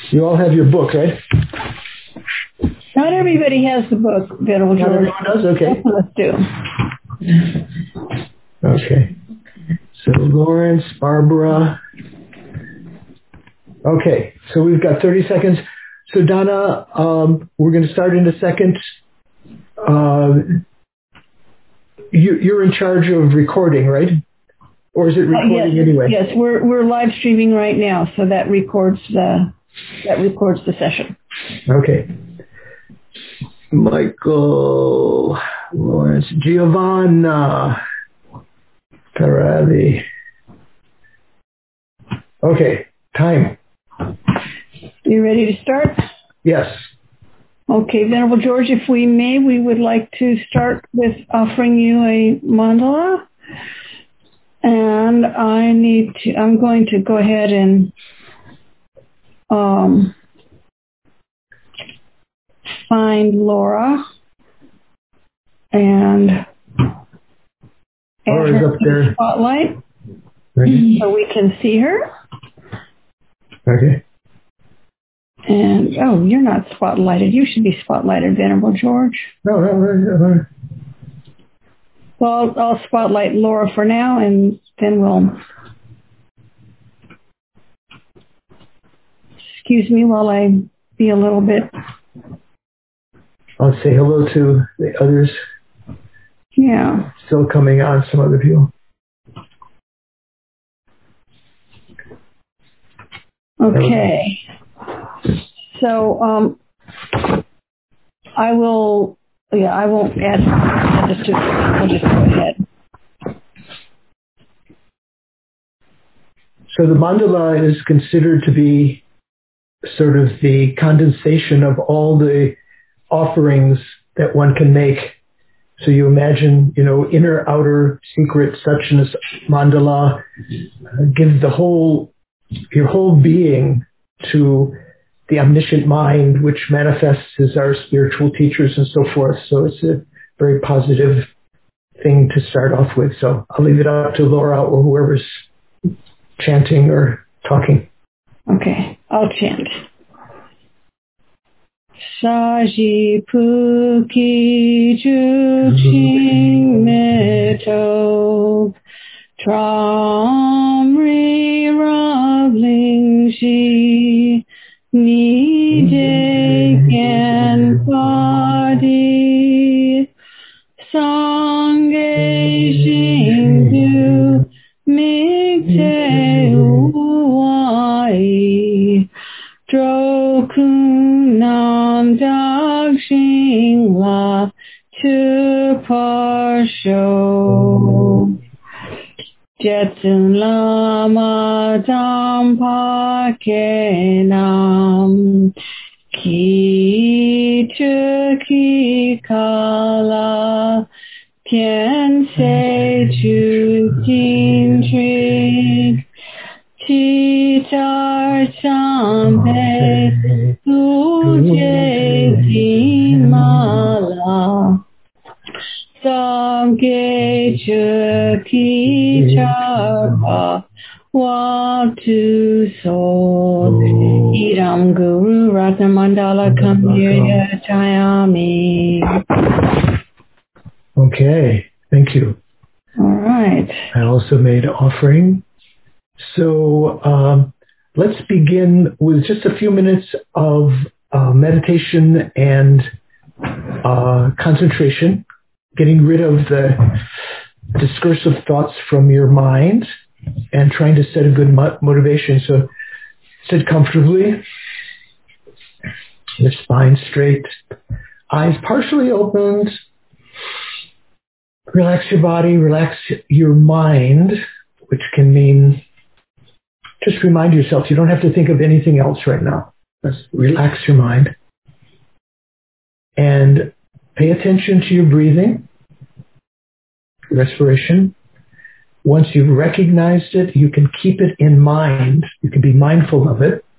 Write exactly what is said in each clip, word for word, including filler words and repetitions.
You all have your book, right? Not everybody has the book, Venerable Not George. everyone does? Okay. Let's do. Okay. So Lawrence, Barbara. Okay, so we've got thirty seconds. So Donna, um, we're going to start in a second. Uh, you, you're in charge of recording, right? Or is it recording uh, yes, anyway? Yes, we're we're live streaming right now, so that records the that records the session. Okay. Michael, Lawrence, Giovanna, Paravi. Okay, time. You ready to start? Yes. Okay, Venerable George, if we may, we would like to start with offering you a mandala. And I need to, I'm going to go ahead and um, find Laura and add Laura's her up to there. the spotlight Ready? so we can see her. Okay. And, oh, you're not spotlighted. You should be spotlighted, Venerable George. No, no, no, no. Well, I'll, I'll spotlight Laura for now, and then we'll... Excuse me while I be a little bit... I'll say hello to the others. Yeah. Still coming on, some other people. Okay. So, um, I will, yeah, I won't add, I'll just, do, we'll just go ahead. So the mandala is considered to be sort of the condensation of all the offerings that one can make. So you imagine, you know, inner, outer, secret, suchness, mandala, uh, give the whole, your whole being to the omniscient mind, which manifests as our spiritual teachers and so forth. So it's a very positive thing to start off with. So I'll leave it up to Laura or whoever's chanting or talking. Okay, I'll chant. Saji puki juching meto tramri ravling shi ni de padi sangye jingdu mikte uai Drokunam Dakshin La Chuparsho Jetsun Lama Dampakenam Ki Chuki Kala Kien Se Chu Tin Trig Chitar Champe Uje Dimala Samge Chuki Charpa Watu So Iram Guru Ratnamandala Kamya Chayami. Okay, thank you. All right. I also made offering. So um, let's begin with just a few minutes of uh, meditation and uh, concentration, getting rid of the discursive thoughts from your mind and trying to set a good mo- motivation. So sit comfortably, your spine straight, eyes partially opened. Relax your body, relax your mind, which can mean just remind yourself you don't have to think of anything else right now. Just relax your mind. And pay attention to your breathing, respiration. Once you've recognized it, you can keep it in mind. You can be mindful of it.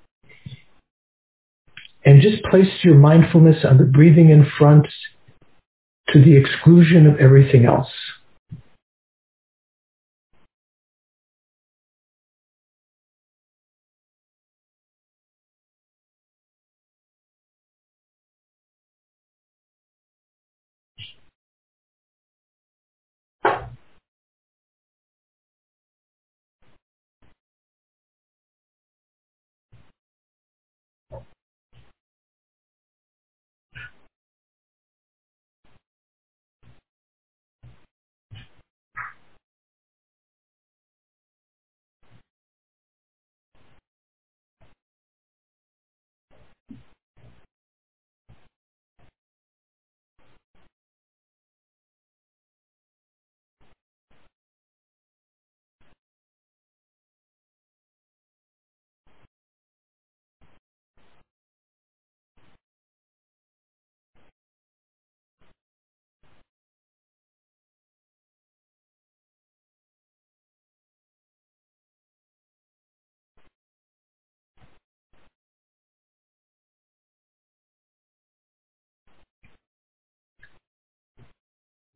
And just place your mindfulness on the breathing in front to the exclusion of everything else.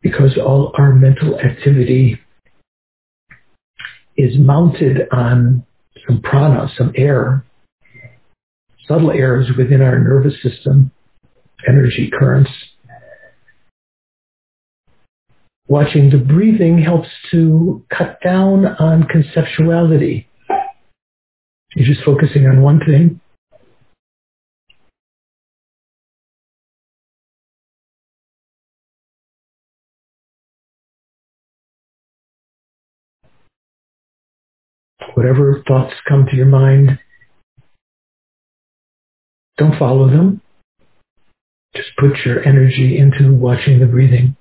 because all our mental activity is mounted on some prana, some air, subtle airs within our nervous system, energy currents. Watching the breathing helps to cut down on conceptuality. You're just focusing on one thing. Whatever thoughts come to your mind, don't follow them. Just put your energy into watching the breathing.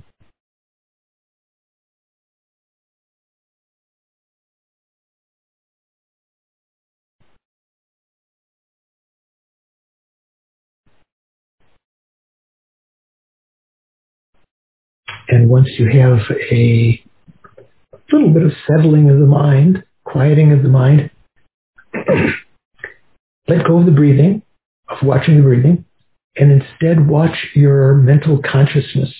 And once you have a little bit of settling of the mind, quieting of the mind, let go of the breathing, of watching the breathing, and instead watch your mental consciousness.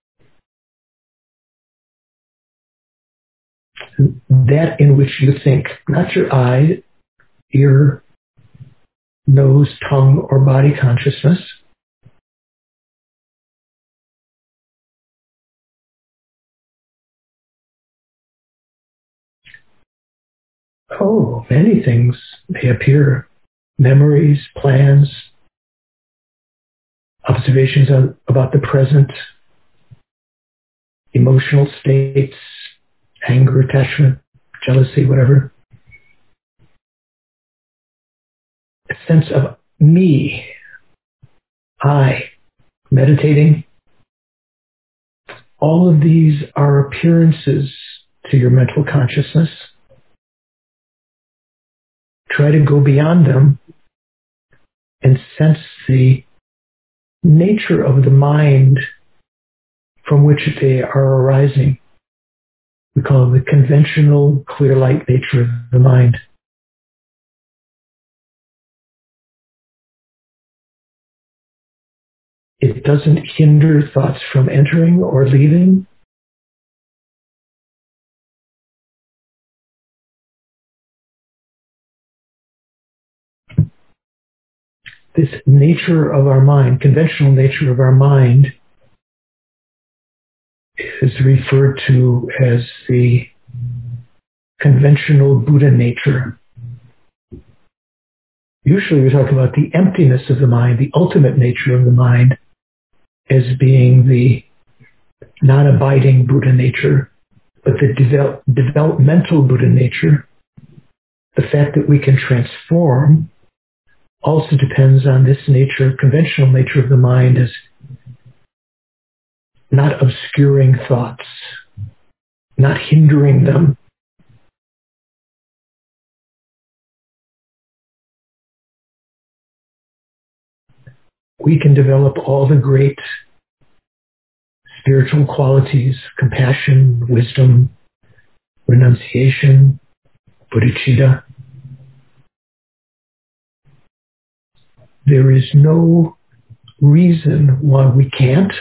That in which you think, not your eye, ear, nose, tongue, or body consciousness. Oh, many things may appear. Memories, plans, observations on, about the present, emotional states, anger, attachment, jealousy, whatever. A sense of me, I, meditating. All of these are appearances to your mental consciousness. Try to go beyond them and sense the nature of the mind from which they are arising. We call it the conventional, clear light nature of the mind. It doesn't hinder thoughts from entering or leaving. This nature of our mind, conventional nature of our mind, is referred to as the conventional Buddha nature. Usually we talk about the emptiness of the mind, the ultimate nature of the mind, as being the non-abiding Buddha nature, but the develop, developmental Buddha nature, the fact that we can transform, also depends on this nature, conventional nature of the mind, as not obscuring thoughts, not hindering them. We can develop all the great spiritual qualities, compassion, wisdom, renunciation, bodhicitta. There is no reason why we can't.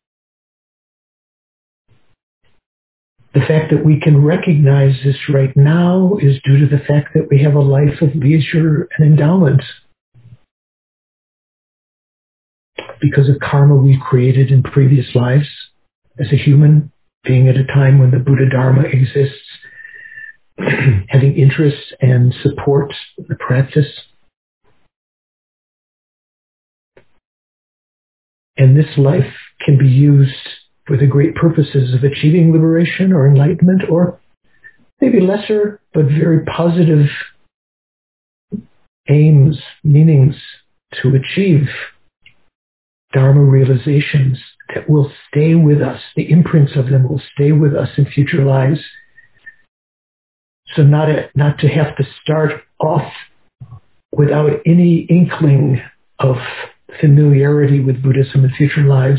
The fact that we can recognize this right now is due to the fact that we have a life of leisure and endowment. Because of karma we created in previous lives as a human, being at a time when the Buddha Dharma exists, having interests and support the practice. And this life can be used for the great purposes of achieving liberation or enlightenment, or maybe lesser but very positive aims, meanings to achieve Dharma realizations that will stay with us. The imprints of them will stay with us in future lives. So not, a, not to have to start off without any inkling of familiarity with Buddhism in future lives.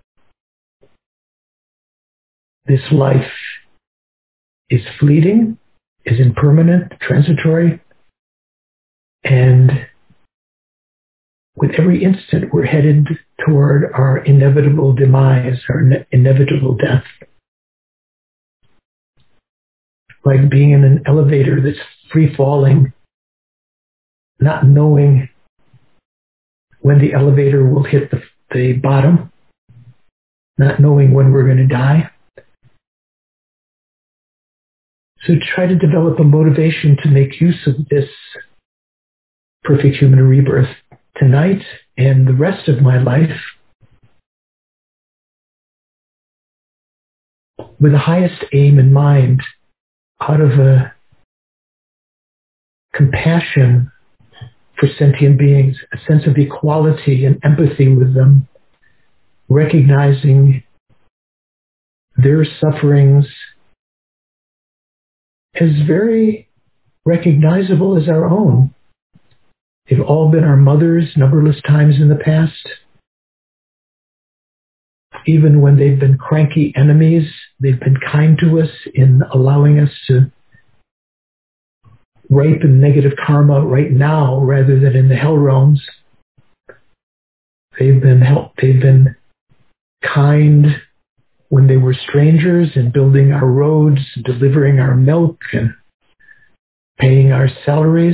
This life is fleeting, is impermanent, transitory, and with every instant we're headed toward our inevitable demise, our ne- inevitable death. Like being in an elevator that's free falling, not knowing when the elevator will hit the, the bottom, not knowing when we're going to die. So try to develop a motivation to make use of this perfect human rebirth tonight and the rest of my life with the highest aim in mind, out of a compassion for sentient beings, a sense of equality and empathy with them, recognizing their sufferings as very recognizable as our own. They've all been our mothers numberless times in the past. Even when they've been cranky enemies, they've been kind to us in allowing us to ripen negative karma right now rather than in the hell realms. They've been help, they've been kind when they were strangers and building our roads, delivering our milk and paying our salaries.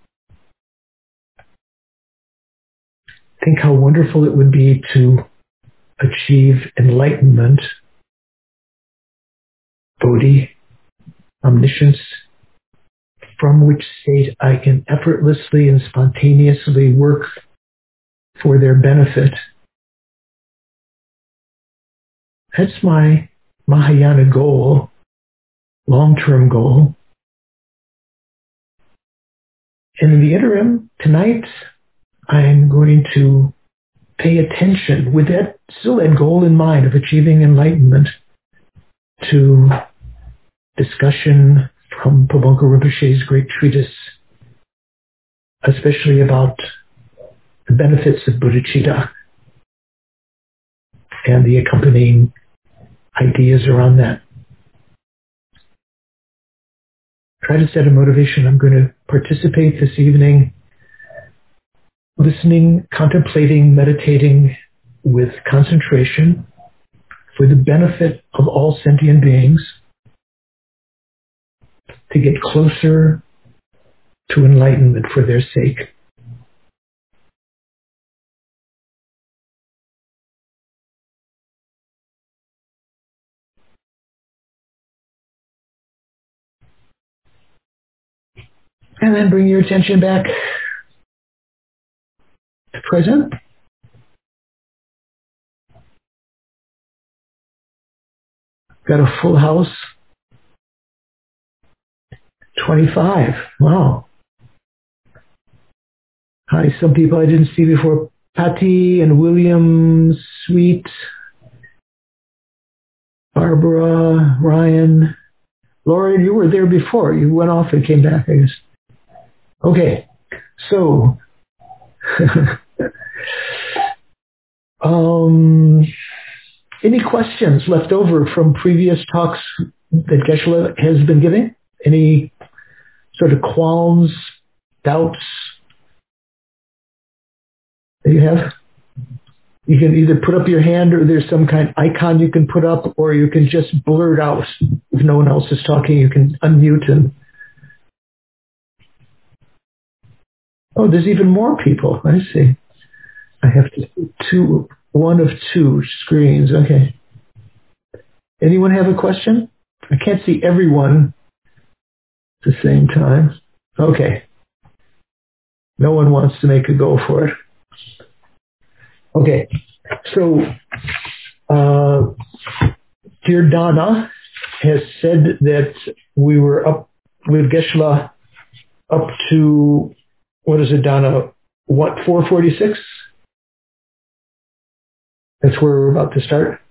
Think how wonderful it would be to achieve enlightenment, bodhi, omniscience, from which state I can effortlessly and spontaneously work for their benefit. That's my Mahayana goal, long-term goal. And in the interim, tonight, I'm going to pay attention with that, still that goal in mind of achieving enlightenment, to discussion from Pabonka Rinpoche's great treatise, especially about the benefits of bodhicitta and the accompanying ideas around that. Try to set a motivation. I'm going to participate this evening, listening, contemplating, meditating with concentration for the benefit of all sentient beings, to get closer to enlightenment for their sake. And then bring your attention back to present. Got a full house. twenty-five. Wow. Hi, some people I didn't see before. Patty and William, Sweet, Barbara, Ryan. Laura, you were there before. You went off and came back, I guess. Okay. So, um, any questions left over from previous talks that Geshe-la has been giving? Any sort of qualms, doubts that you have? You can either put up your hand or there's some kind of icon you can put up, or you can just blurt out. If no one else is talking, you can unmute and... Oh, there's even more people. I see. I have to two, one of two screens. Okay. Anyone have a question? I can't see everyone at the same time. Okay. No one wants to make a go for it. Okay. So, uh, dear Donna has said that we were up with Geshe-la up to, what is it, Donna? What, four forty-six? That's where we're about to start?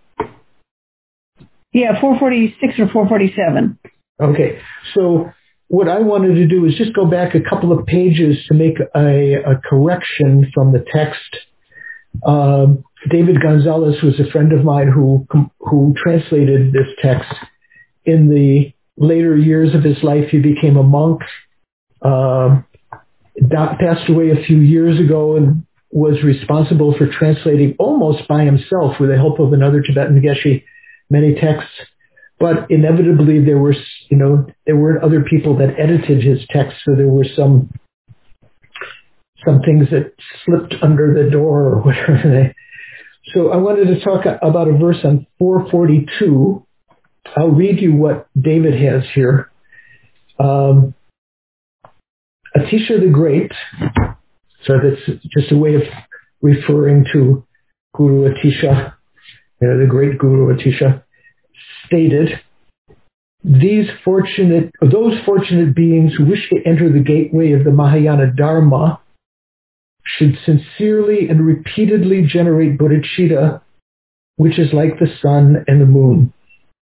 Yeah, four forty-six or four forty-seven. Okay. So what I wanted to do is just go back a couple of pages to make a, a correction from the text. Uh, David Gonzalez was a friend of mine who who translated this text. In the later years of his life, he became a monk. Uh, passed away a few years ago, and was responsible for translating almost by himself, with the help of another Tibetan Geshe, many texts. But inevitably, there were, you know, there were other people that edited his text, so there were some some things that slipped under the door or whatever. So I wanted to talk about a verse on four forty-two. I'll read you what David has here. Um, Atisha the Great, so that's just a way of referring to Guru Atisha, you know, the great Guru Atisha, stated, These fortunate, those fortunate beings who wish to enter the gateway of the Mahayana Dharma should sincerely and repeatedly generate bodhicitta, which is like the sun and the moon.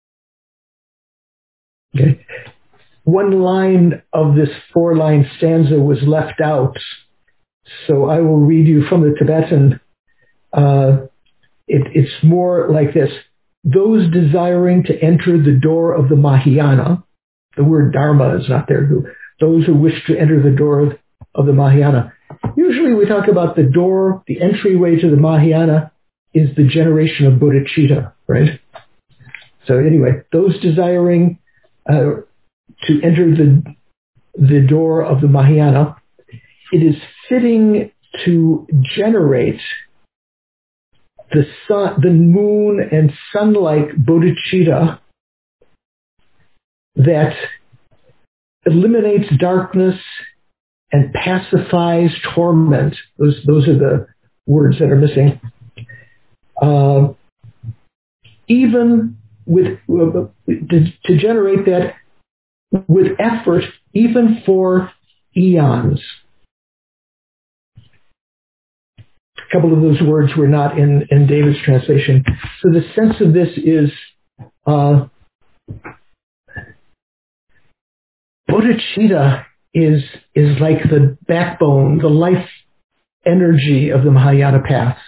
Okay. One line of this four-line stanza was left out, so I will read you from the Tibetan. Uh, it, it's more like this. Those desiring to enter the door of the Mahayana, the word Dharma is not there, those who wish to enter the door of, of the Mahayana. Usually we talk about the door, the entryway to the Mahayana is the generation of bodhicitta, right? So anyway, those desiring uh, to enter the, the door of the Mahayana, it is fitting to generate the sun, the moon and sun-like bodhicitta that eliminates darkness and pacifies torment. Those, those are the words that are missing. Uh, even with uh, to, to generate that with effort, even for eons. A couple of those words were not in, in David's translation. So the sense of this is uh, bodhicitta is, is like the backbone, the life energy of the Mahayana path.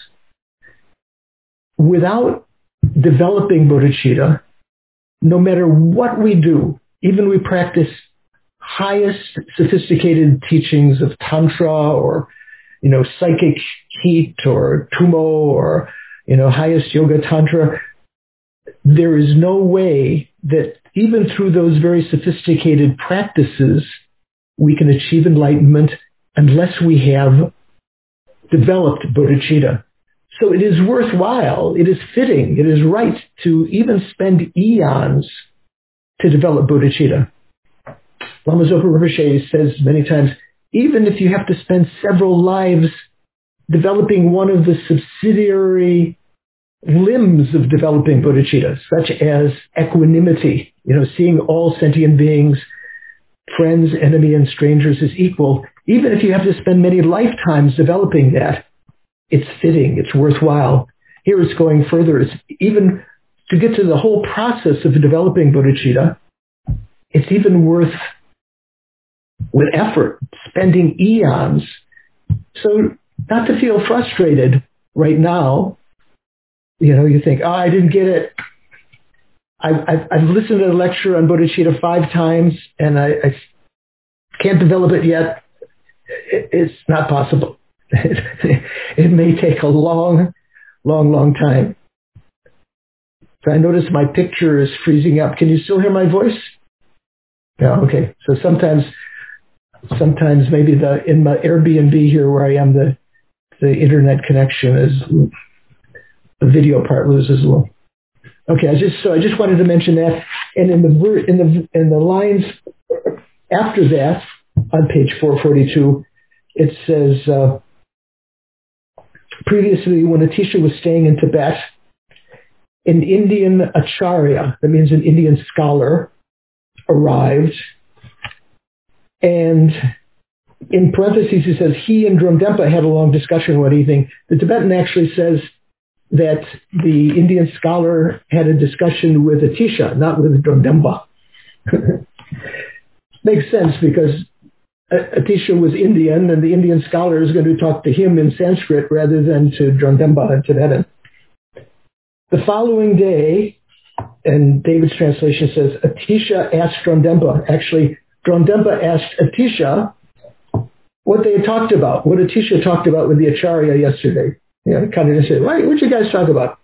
Without developing bodhicitta, no matter what we do, even we practice highest sophisticated teachings of Tantra or, you know, psychic heat or Tumo or, you know, highest yoga Tantra, there is no way that even through those very sophisticated practices, we can achieve enlightenment unless we have developed bodhicitta. So it is worthwhile, it is fitting, it is right to even spend eons to develop bodhicitta. Lama Zopa Rinpoche says many times, even if you have to spend several lives developing one of the subsidiary limbs of developing bodhicitta, such as equanimity, you know, seeing all sentient beings, friends, enemy, and strangers as equal, even if you have to spend many lifetimes developing that, it's fitting, it's worthwhile. Here it's going further. It's even to get to the whole process of developing bodhicitta, it's even worth, with effort, spending eons. So not to feel frustrated right now. You know, you think, oh, I didn't get it. I've, I've, I've listened to a lecture on bodhicitta five times and I, I can't develop it yet. It, it's not possible. It may take a long, long, long time. So I notice my picture is freezing up. Can you still hear my voice? Yeah, okay. So sometimes, sometimes maybe the in my Airbnb here where I am, the the internet connection is, the video part loses a little. Okay, I just so I just wanted to mention that. And in the in the in the lines after that, on page four forty-two, it says. Uh, Previously, when Atisha was staying in Tibet, an Indian acharya, that means an Indian scholar, arrived. And in parentheses, he says, he and Dromdenpa had a long discussion one evening. The Tibetan actually says that the Indian scholar had a discussion with Atisha, not with Dromdenpa. Makes sense because Atisha was Indian, and the Indian scholar is going to talk to him in Sanskrit rather than to Dromdenpa in Tibetan. The following day, and David's translation says, Atisha asked Dromdenpa, actually, Dromdenpa asked Atisha, what they had talked about, what Atisha talked about with the Acharya yesterday. You know, kind of said, "What did you guys talk about?"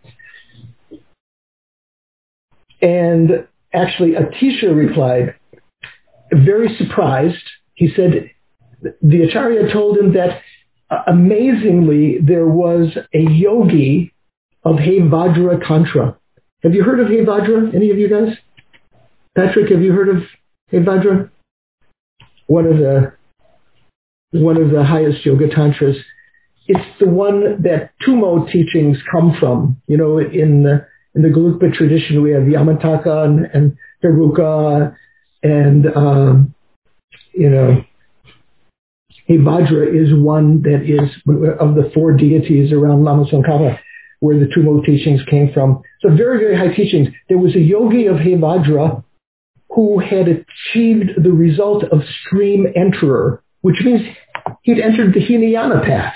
And actually, Atisha replied, very surprised. He said the Acharya told him that uh, amazingly there was a yogi of Hevajra Tantra. Have you heard of Hevajra? Any of you guys? Patrick, have you heard of Hevajra? One of the one of the highest yoga tantras. It's the one that Tumo teachings come from. You know, in the in the Gelugpa tradition, we have Yamataka and, and Heruka, and um, you know, Hevajra is one that is of the four deities around Lama Tsongkhapa, where the Tumo teachings came from. So very, very high teachings. There was a yogi of Hevajra who had achieved the result of stream enterer, which means he'd entered the Hinayana path.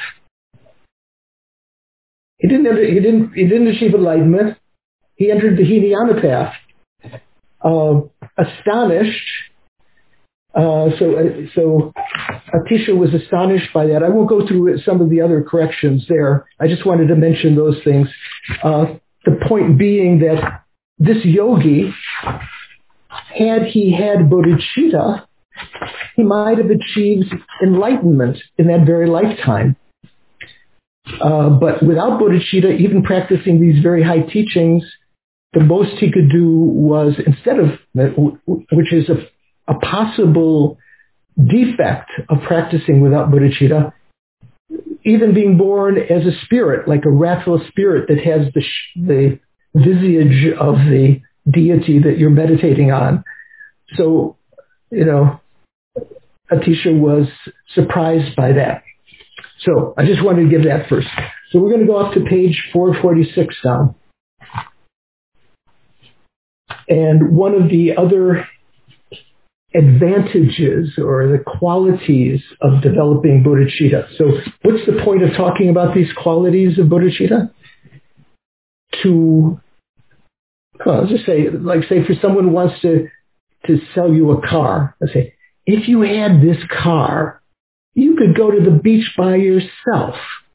He didn't, enter, he didn't, he didn't achieve enlightenment. He entered the Hinayana path. Uh, astonished. Uh, so, uh, so Atisha was astonished by that. I won't go through some of the other corrections there. I just wanted to mention those things. Uh, the point being that this yogi, had he had bodhicitta, he might have achieved enlightenment in that very lifetime. Uh, but without bodhicitta, even practicing these very high teachings, the most he could do was, instead of, which is a, a possible defect of practicing without bodhicitta, even being born as a spirit, like a wrathful spirit that has the, the visage of the deity that you're meditating on. So, you know, Atisha was surprised by that. So I just wanted to give that first. So we're going to go up to page four forty-six now. And one of the other advantages or the qualities of developing bodhicitta. So what's the point of talking about these qualities of bodhicitta? To, well, let's just say, like say for someone who wants to, to sell you a car, let's say, if you had this car, you could go to the beach by yourself.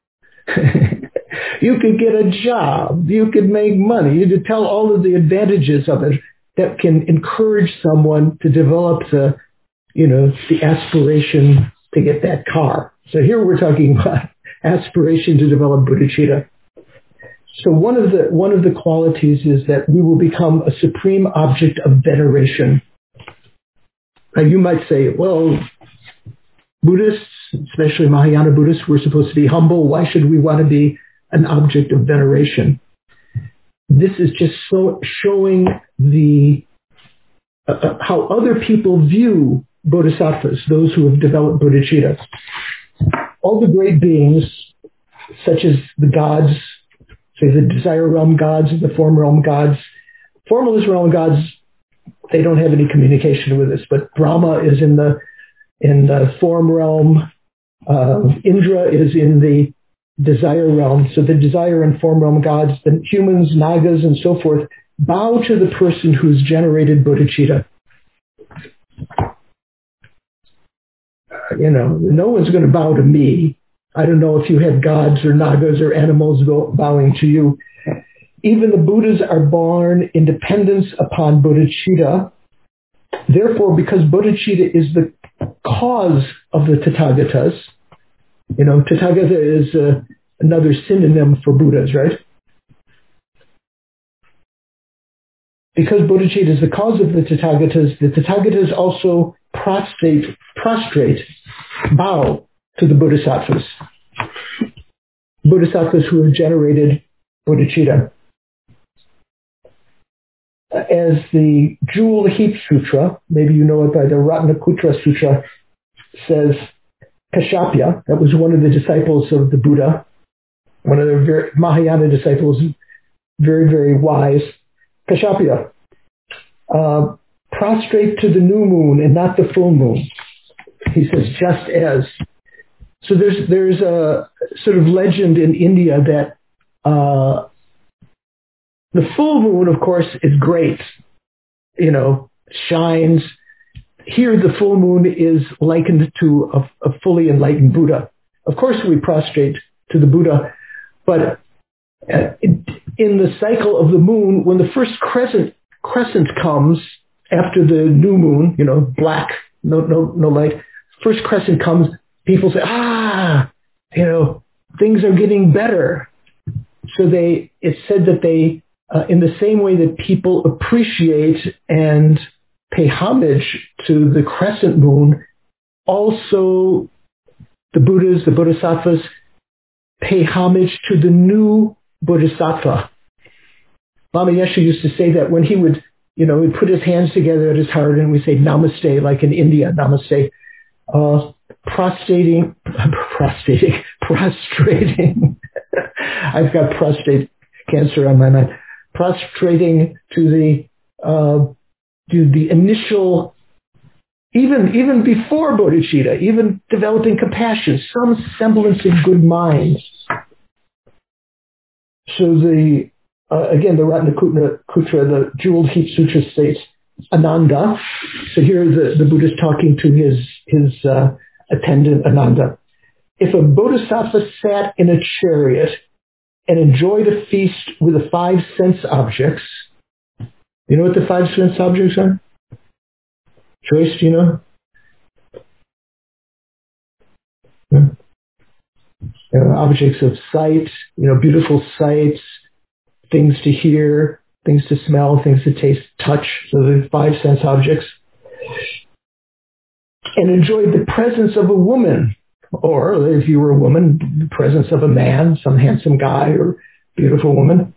You could get a job. You could make money. You could tell all of the advantages of it that can encourage someone to develop the, you know, the aspiration to get that car. So here we're talking about aspiration to develop bodhicitta. So one of the one of the qualities is that we will become a supreme object of veneration. Now you might say, well, Buddhists, especially Mahayana Buddhists, we're supposed to be humble. Why should we want to be an object of veneration? This is just so showing the uh, how other people view bodhisattvas, those who have developed bodhicitta. All the great beings, such as the gods, say the desire realm gods and the form realm gods. Formless realm gods, they don't have any communication with us, but Brahma is in the in the form realm. Uh, Indra is in the desire realm. So the desire and form realm gods, the humans, nagas, and so forth, bow to the person who's generated bodhicitta. Uh, you know, no one's going to bow to me. I don't know if you had gods or nagas or animals bowing to you. Even the Buddhas are born in dependence upon bodhicitta. Therefore, because bodhicitta is the cause of the Tathagatas, you know, Tathagata is uh, another synonym for Buddhas, right? Because bodhicitta is the cause of the Tathagatas, the Tathagatas also prostrate, prostrate, bow to the Bodhisattvas. Bodhisattvas who have generated bodhicitta. As the Jewel Heap Sutra, maybe you know it by the Ratnakutra Sutra, says, Kashyapya, that was one of the disciples of the Buddha, one of the very, Mahayana disciples, very, very wise. Kashyapya, uh, prostrate to the new moon and not the full moon. He says, just as. So there's there's a sort of legend in India that uh, the full moon, of course, is great. You know, shines. here the full moon is likened to a, a fully enlightened Buddha. Of course, we prostrate to the Buddha, but in the cycle of the moon, when the first crescent crescent comes after the new moon, you know, black, no no no light, first crescent comes, people say, ah, you know, things are getting better. So they, it's said that they, uh, in the same way that people appreciate and pay homage to the crescent moon, also the Buddhas, the Bodhisattvas, pay homage to the new Bodhisattva. Lama Yeshe used to say that when he would, you know, he'd put his hands together at his heart and we say namaste, like in India, namaste, uh, prostrating, prostrating, prostrating. I've got prostate cancer on my mind. Prostrating to the, uh, to the initial, even, even before bodhicitta, even developing compassion, some semblance of good mind. So the, uh, again, the Ratnakutra, the Jeweled Heap Sutra states, Ananda. So here the, the Buddha is talking to his, his uh, attendant, Ananda. If a bodhisattva sat in a chariot and enjoyed a feast with the five sense objects, you know what the five sense objects are? Joyce, do you know? Yeah. You know, objects of sight, you know, beautiful sights, things to hear, things to smell, things to taste, touch. So the five sense objects. And enjoyed the presence of a woman, or if you were a woman, the presence of a man, some handsome guy or beautiful woman.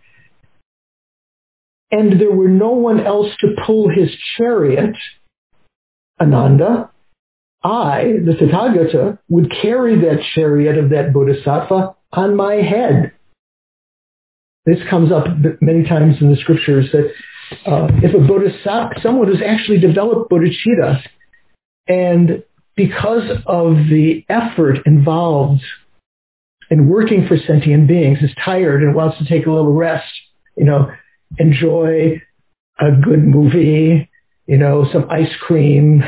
And there were no one else to pull his chariot, Ananda, I, the Tathagata, would carry that chariot of that bodhisattva on my head. This comes up many times in the scriptures that uh, if a bodhisattva, someone who's actually developed bodhicitta, and because of the effort involved in working for sentient beings, is tired and wants to take a little rest, you know, enjoy a good movie, you know, some ice cream,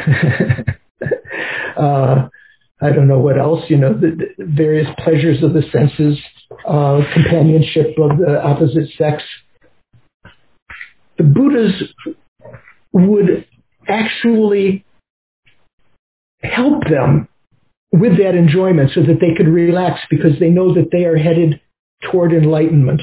uh, I don't know what else, you know, the, the various pleasures of the senses, uh, companionship of the opposite sex. The Buddhas would actually help them with that enjoyment so that they could relax because they know that they are headed toward enlightenment.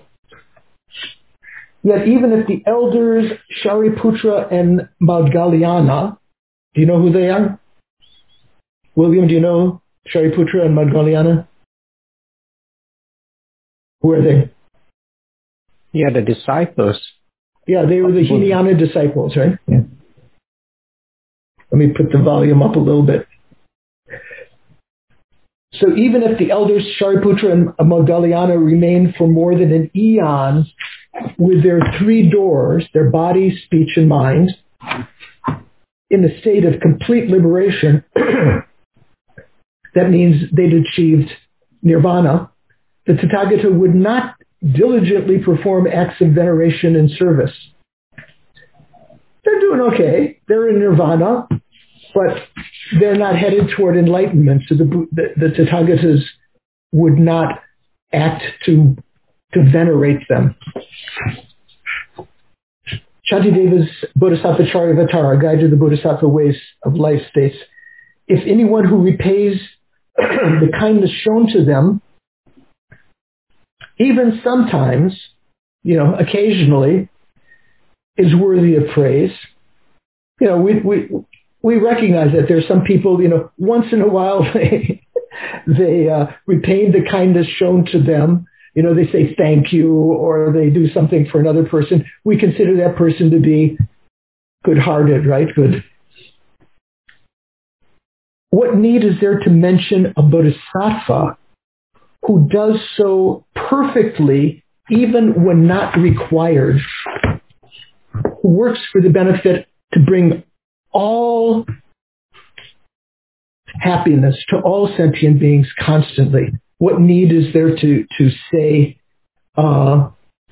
Yet even if the elders Shariputra and Maudgalyana, do you know who they are? William, do you know Shariputra and Maudgalyana? Who are they? Yeah, the disciples. Yeah, they were the Hinayana disciples, right? Yeah. Let me put the volume up a little bit. So even if the elders Shariputra and Maudgalyana remain for more than an eon with their three doors, their body, speech, and mind, in a state of complete liberation, that means they'd achieved nirvana, the Tathagata would not diligently perform acts of veneration and service. They're doing okay. They're in nirvana, but they're not headed toward enlightenment. So the, the, the Tathagatas would not act to, to venerate them. Shantideva's Bodhisattva Charyavatara, Guide to the Bodhisattva Ways of Life, states, if anyone who repays the kindness shown to them, even sometimes, you know, occasionally, is worthy of praise. You know, we we we recognize that there's some people, you know, once in a while they they uh, repay the kindness shown to them. You know, they say thank you, or they do something for another person. We consider that person to be good-hearted, right? Good. What need is there to mention a bodhisattva who does so perfectly, even when not required, who works for the benefit to bring all happiness to all sentient beings constantly? What need is there to, to say uh,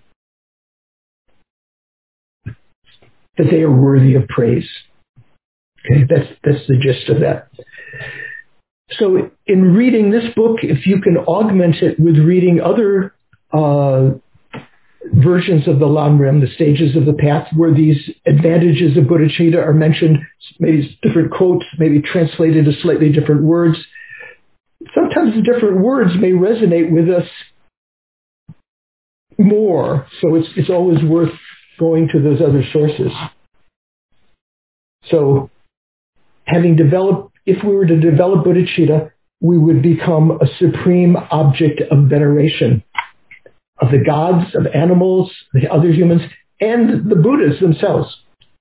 that they are worthy of praise? Okay, that's that's the gist of that. So in reading this book, if you can augment it with reading other uh, versions of the Lamrim, the stages of the path, where these advantages of bodhicitta are mentioned, maybe different quotes, maybe translated to slightly different words. Sometimes the different words may resonate with us more, so it's it's always worth going to those other sources. So having developed, if we were to develop bodhicitta, we would become a supreme object of veneration of the gods, of animals, the other humans, and the Buddhas themselves.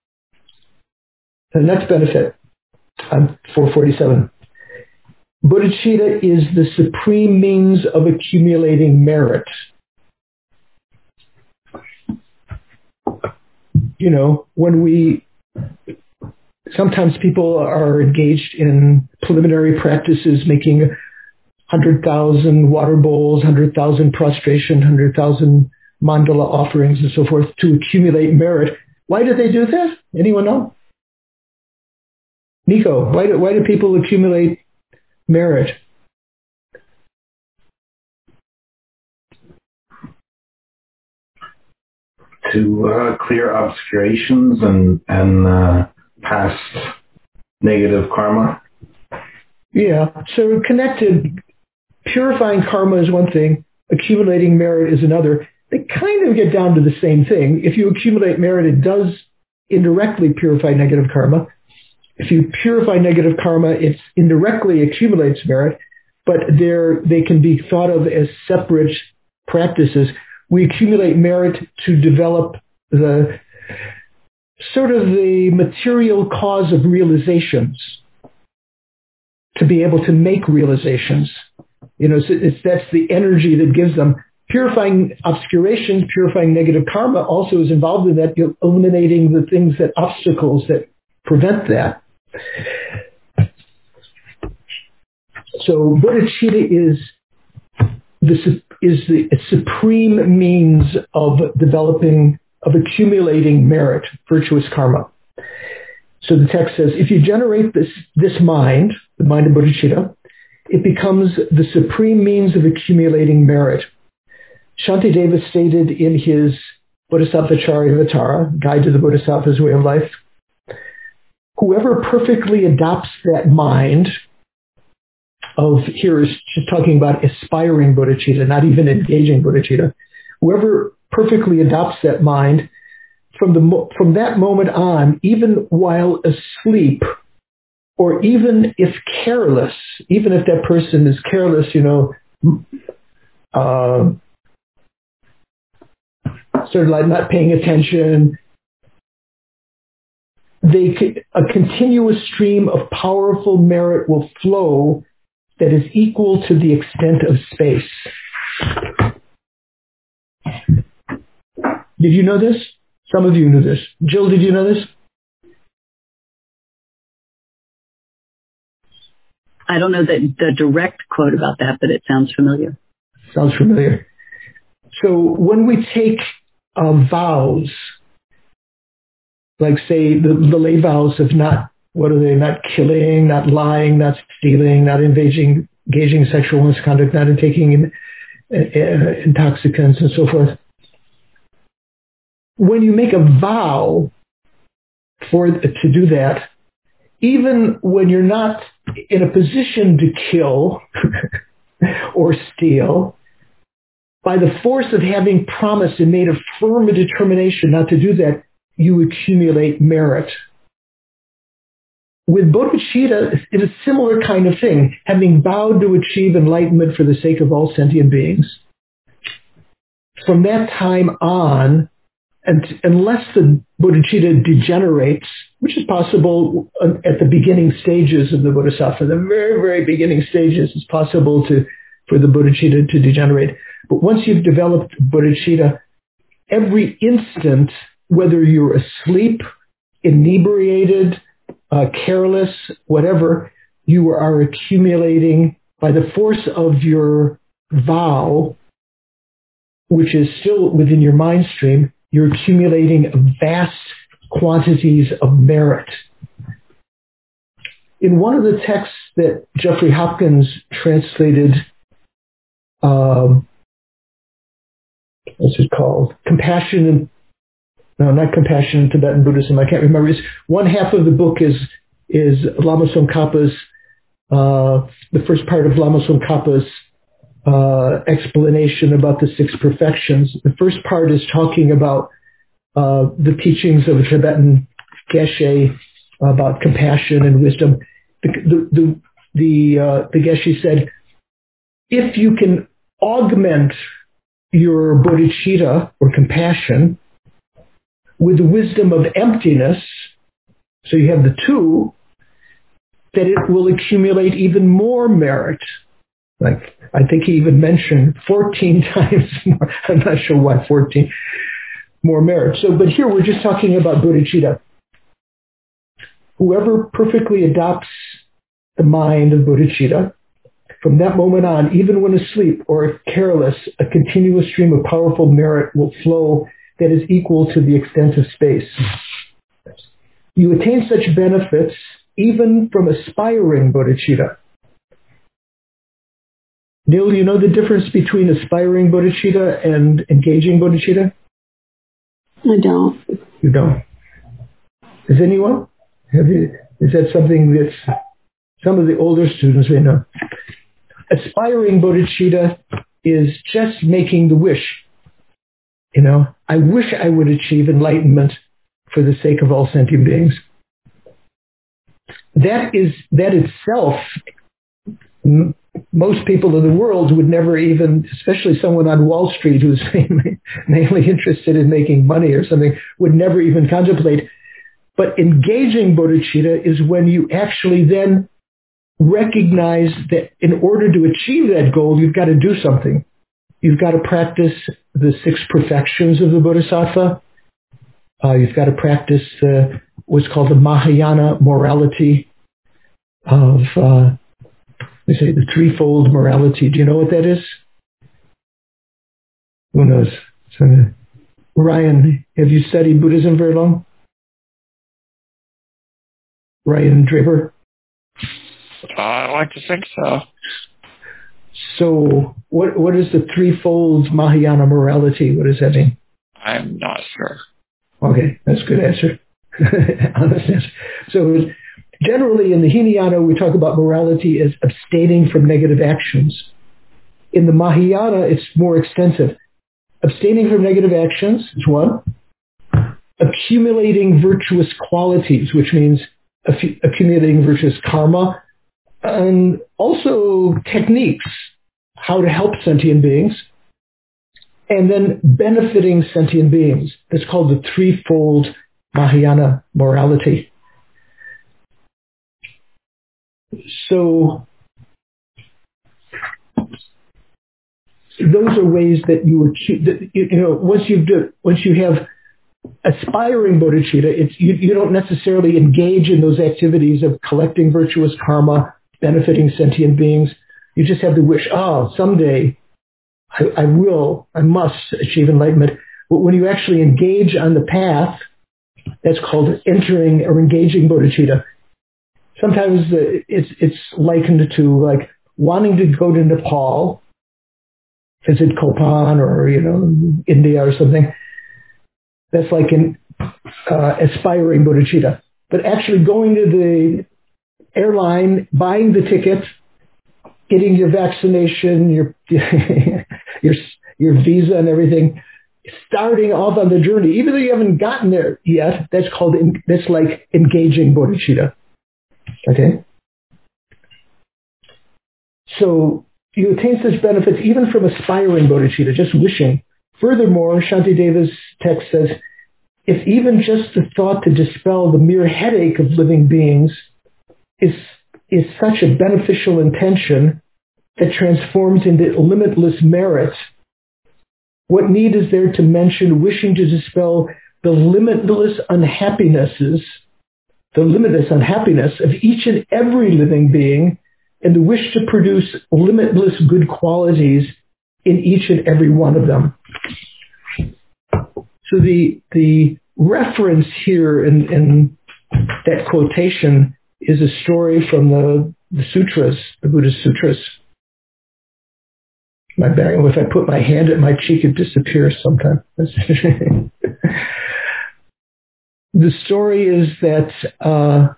The next benefit on four forty-seven. Bodhicitta is the supreme means of accumulating merit. You know, when we, sometimes people are engaged in preliminary practices, making one hundred thousand water bowls, one hundred thousand prostration, one hundred thousand mandala offerings, and so forth to accumulate merit. Why do they do that? Anyone know? Nico, why do, why do people accumulate merit? To uh, clear obscurations and, and uh, past negative karma. Yeah, so connected, purifying karma is one thing, accumulating merit is another. They kind of get down to the same thing. If you accumulate merit, it does indirectly purify negative karma. If you purify negative karma, it indirectly accumulates merit, but they're, they can be thought of as separate practices. We accumulate merit to develop the sort of the material cause of realizations, to be able to make realizations. You know, so it's, that's the energy that gives them. Purifying obscurations, purifying negative karma also is involved in that, eliminating the things that obstacles that prevent that. So bodhicitta is the is the supreme means of developing, of accumulating merit, virtuous karma. So the text says, if you generate this this mind, the mind of bodhicitta, it becomes the supreme means of accumulating merit. Shantideva stated in his Bodhisattva Charyavatara, Guide to the Bodhisattva's Way of Life, whoever perfectly adopts that mind of, here is just talking about aspiring bodhicitta, not even engaging bodhicitta, whoever perfectly adopts that mind, from the from that moment on, even while asleep, or even if careless, even if that person is careless, you know, uh, sort of like not paying attention, they could, a continuous stream of powerful merit will flow that is equal to the extent of space. Did you know this? Some of you knew this. Jill, did you know this? I don't know the, the direct quote about that, but it sounds familiar. Sounds familiar. So when we take uh, vows, like say the, the lay vows of not, what are they, not killing, not lying, not stealing, not engaging, engaging in sexual misconduct, not taking in, uh, intoxicants and so forth. When you make a vow for to do that, even when you're not in a position to kill or steal, by the force of having promised and made a firm determination not to do that, you accumulate merit. With bodhicitta, it's a similar kind of thing. Having vowed to achieve enlightenment for the sake of all sentient beings, from that time on, and unless the bodhicitta degenerates, which is possible at the beginning stages of the bodhisattva, the very, very beginning stages, it's possible to for the bodhicitta to degenerate. But once you've developed bodhicitta, every instant, whether you're asleep, inebriated, uh, careless, whatever, you are accumulating by the force of your vow, which is still within your mind stream, you're accumulating vast quantities of merit. in one of the texts that Jeffrey Hopkins translated, um, what's it called? Compassion in, no, not Compassion in Tibetan Buddhism. I can't remember. It's, one half of the book is is Lama Tsongkhapa's, uh, the first part of Lama Tsongkhapa's uh, explanation about the six perfections. The first part is talking about uh, the teachings of a Tibetan Geshe about compassion and wisdom. The the the, the, uh, the Geshe said, if you can augment your bodhicitta or compassion with the wisdom of emptiness, so you have the two, that it will accumulate even more merit. Like, I think he even mentioned fourteen times more. I'm not sure why fourteen more merit. So, but here we're just talking about bodhicitta. Whoever perfectly adopts the mind of bodhicitta, from that moment on, even when asleep or if careless, a continuous stream of powerful merit will flow that is equal to the extent of space. You attain such benefits even from aspiring bodhicitta. Neil, you know the difference between aspiring bodhicitta and engaging bodhicitta? I don't. You don't. Does anyone? Have you? Is that something that's some of the older students may know? Aspiring bodhicitta is just making the wish. You know, I wish I would achieve enlightenment for the sake of all sentient beings. That is, that itself, m- most people in the world would never even, especially someone on Wall Street who's mainly interested in making money or something, would never even contemplate. But engaging bodhicitta is when you actually then recognize that in order to achieve that goal, you've got to do something. You've got to practice the six perfections of the Bodhisattva. Uh, you've got to practice uh, what's called the Mahayana morality of, uh, we say, the threefold morality. Do you know what that is? Who knows? So, Ryan, have you studied Buddhism very long? Ryan Draper? Uh, I like to think so. So what what is the threefold Mahayana morality? What does that mean? I'm not sure. Okay, that's a good answer. Honest answer. So generally in the Hinayana, we talk about morality as abstaining from negative actions. In the Mahayana, it's more extensive. Abstaining from negative actions is one. Accumulating virtuous qualities, which means accumulating virtuous karma, and also techniques, how to help sentient beings, and then benefiting sentient beings. That's called the threefold Mahayana morality. So those are ways that you achieve, that, you know, once you do, once you have aspiring bodhicitta, it's, you, you don't necessarily engage in those activities of collecting virtuous karma, benefiting sentient beings. You just have the wish, oh, someday I, I will, I must achieve enlightenment. But when you actually engage on the path, that's called entering or engaging bodhicitta. Sometimes uh, it's it's likened to like wanting to go to Nepal, visit Kopan or, you know, India or something. That's like an uh, aspiring bodhicitta. But actually going to the airline, buying the ticket, getting your vaccination, your your your visa and everything, starting off on the journey, even though you haven't gotten there yet, that's called, that's like engaging bodhicitta. Okay? So you attain such benefits even from aspiring bodhicitta, just wishing. Furthermore, Shantideva's text says, if even just the thought to dispel the mere headache of living beings is is such a beneficial intention that transforms into limitless merit, what need is there to mention wishing to dispel the limitless unhappinesses, the limitless unhappiness of each and every living being, and the wish to produce limitless good qualities in each and every one of them? So the the reference here in, in that quotation is a story from the, the sutras, the Buddhist sutras. My back, if I put my hand at my cheek, it disappears sometimes. The story is that uh,